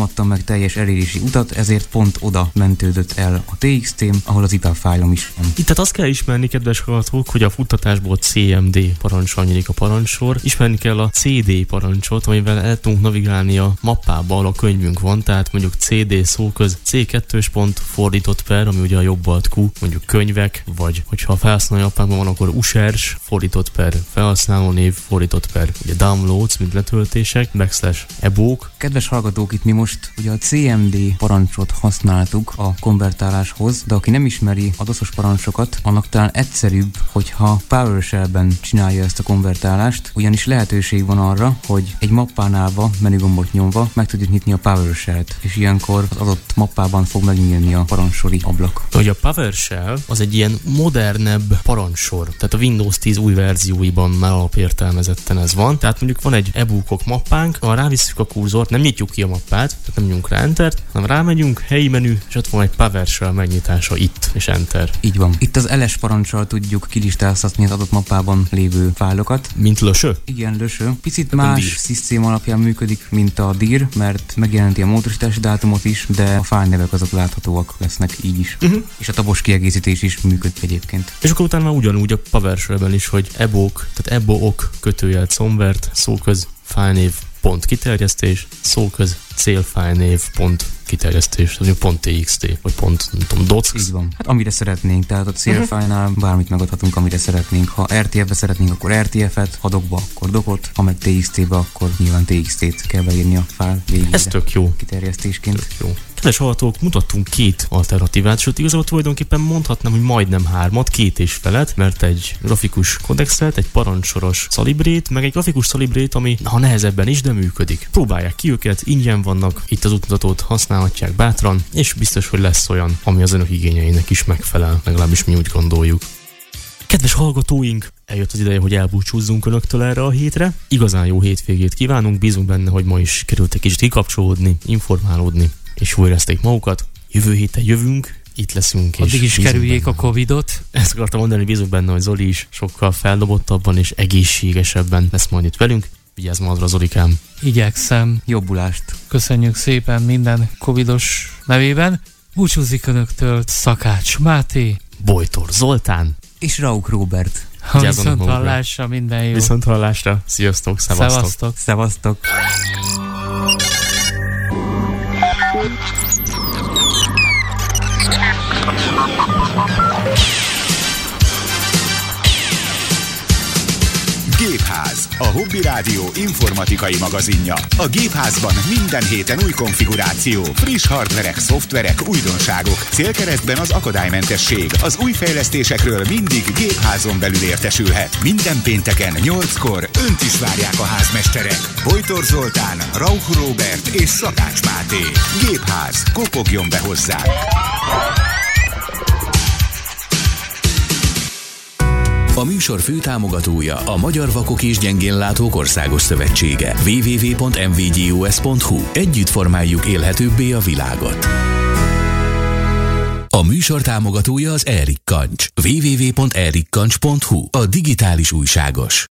támadtam meg teljes elérési utat, ezért pont oda mentődött el a TXT-m, ahol az IPA fájlom is van. Itt tehát azt kell ismerni, kedves hallgatók, hogy a futtatásból CMD parancsal nyílik a parancsor. Ismerni kell a CD parancsot, amivel el tudunk navigálni a mappába, ahol a könyvünk van, tehát mondjuk CD szóköz C2-es pont fordított per, ami ugye a jobb alt Q, mondjuk könyvek, vagy hogyha a felhasználó appánkban van, akkor USERS fordított per felhasználó név, fordított per ugye downloads, mint letöltések, /ebook. Kedves hallgatók, itt mi most ugye a CMD parancsot használtuk a konvertáláshoz, de aki nem ismeri a DOS-os parancsokat, annak talán egyszerűbb, hogyha PowerShell-ben csinálja ezt a konvertálást, ugyanis lehetőség van arra, hogy egy mappán állva, menügombot nyomva meg tudjuk nyitni a PowerShell-t, és ilyenkor az adott mappában fog megnyílni a parancsori ablak. Hogy a PowerShell az egy ilyen modernebb parancsor, tehát a Windows 10 új verzióiban már alapértelmezetten ez van, tehát mondjuk van egy e-bookok mappánk, ha rávisszük a kurzort, nem nyitjuk ki a mappát, tehát nem nyomunk rá Entert, hanem rámegyünk, helyi menü, és ott van egy PowerShell megnyitása itt, és Enter. Így van. Itt az LS parancsal tudjuk kilistáztatni az adott mappában lévő fájlokat. Mint löső? Igen, löső. Picit más szisztém alapján működik, mint a dir, mert megjelenti a módosítási dátumot is, de a fájlnevek azok láthatóak lesznek így is. És a tabos kiegészítés is működik egyébként. És akkor utána már ugyanúgy a PowerShell-ben is, hogy ebook, tehát ebook kötőjel convert, szóköz fájlnév pont kiterjesztés, szóköz célfájlnév pont kiterjesztés, az pont .txt, vagy pont, nem tudom, docs. Így van. Hát amire szeretnénk, tehát a célfájlnál bármit megadhatunk, amire szeretnénk. Ha RTF-be szeretnénk, akkor RTF-et, ha docba, akkor docot, ha meg TXT-be, akkor nyilván TXT-t kell beírni a fájl végére. Ez tök jó. Kiterjesztésként. Tök jó. Kedves hallgatók, mutattunk 2 alternatívát, sőt igazából tulajdonképpen mondhatnám, hogy majdnem 3, 2 és felet, mert egy grafikus kodexet, egy parancsoros szalibrét, meg egy grafikus szalibrét, ami ha nehezebben is, de működik. Próbálják ki őket, ingyen vannak, itt az útmutatót használhatják bátran, és biztos, hogy lesz olyan, ami az önök igényeinek is megfelel, legalábbis mi úgy gondoljuk. Kedves hallgatóink, eljött az ideje, hogy elbúcsúzzunk önöktől erre a hétre. Igazán jó hétvégét kívánunk, bízunk benne, hogy ma is került egy kicsit kikapcsolódni, informálódni, és jól érezték magukat. Jövő héten jövünk, itt leszünk. Addig is kerüljék benne a Covidot. Ezt akartam mondani, bízunk benne, hogy Zoli is sokkal feldobottabban és egészségesebben lesz majd itt velünk. Vigyázz magadra, Zolikám. Igyekszem. Jobbulást. Köszönjük szépen minden covidos nevében. Búcsúzik önöktől Szakács Máté, Bojtor Zoltán és Rauk Róbert. Viszont hallásra, minden jó. Viszont hallásra. Sziasztok, szevasztok. Szevasztok. Gépház, a Hobby Rádió informatikai magazinja. A Gépházban minden héten új konfiguráció, friss hardverek, szoftverek, újdonságok. Célkeresztben az akadálymentesség. Az új fejlesztésekről mindig Gépházon belül értesülhet. Minden pénteken 8-kor önt is várják a házmesterek. Bojtor Zoltán, Rauch Róbert és Szakács Máté. Gépház, kopogjon be hozzá! A műsor főtámogatója a Magyar Vakok és Gyengénlátók Országos Szövetsége. www.mvgus.hu. Együtt formáljuk élhetőbbé a világot. A műsor támogatója az Erik Kancs. www.erikkancs.hu. A digitális újságos.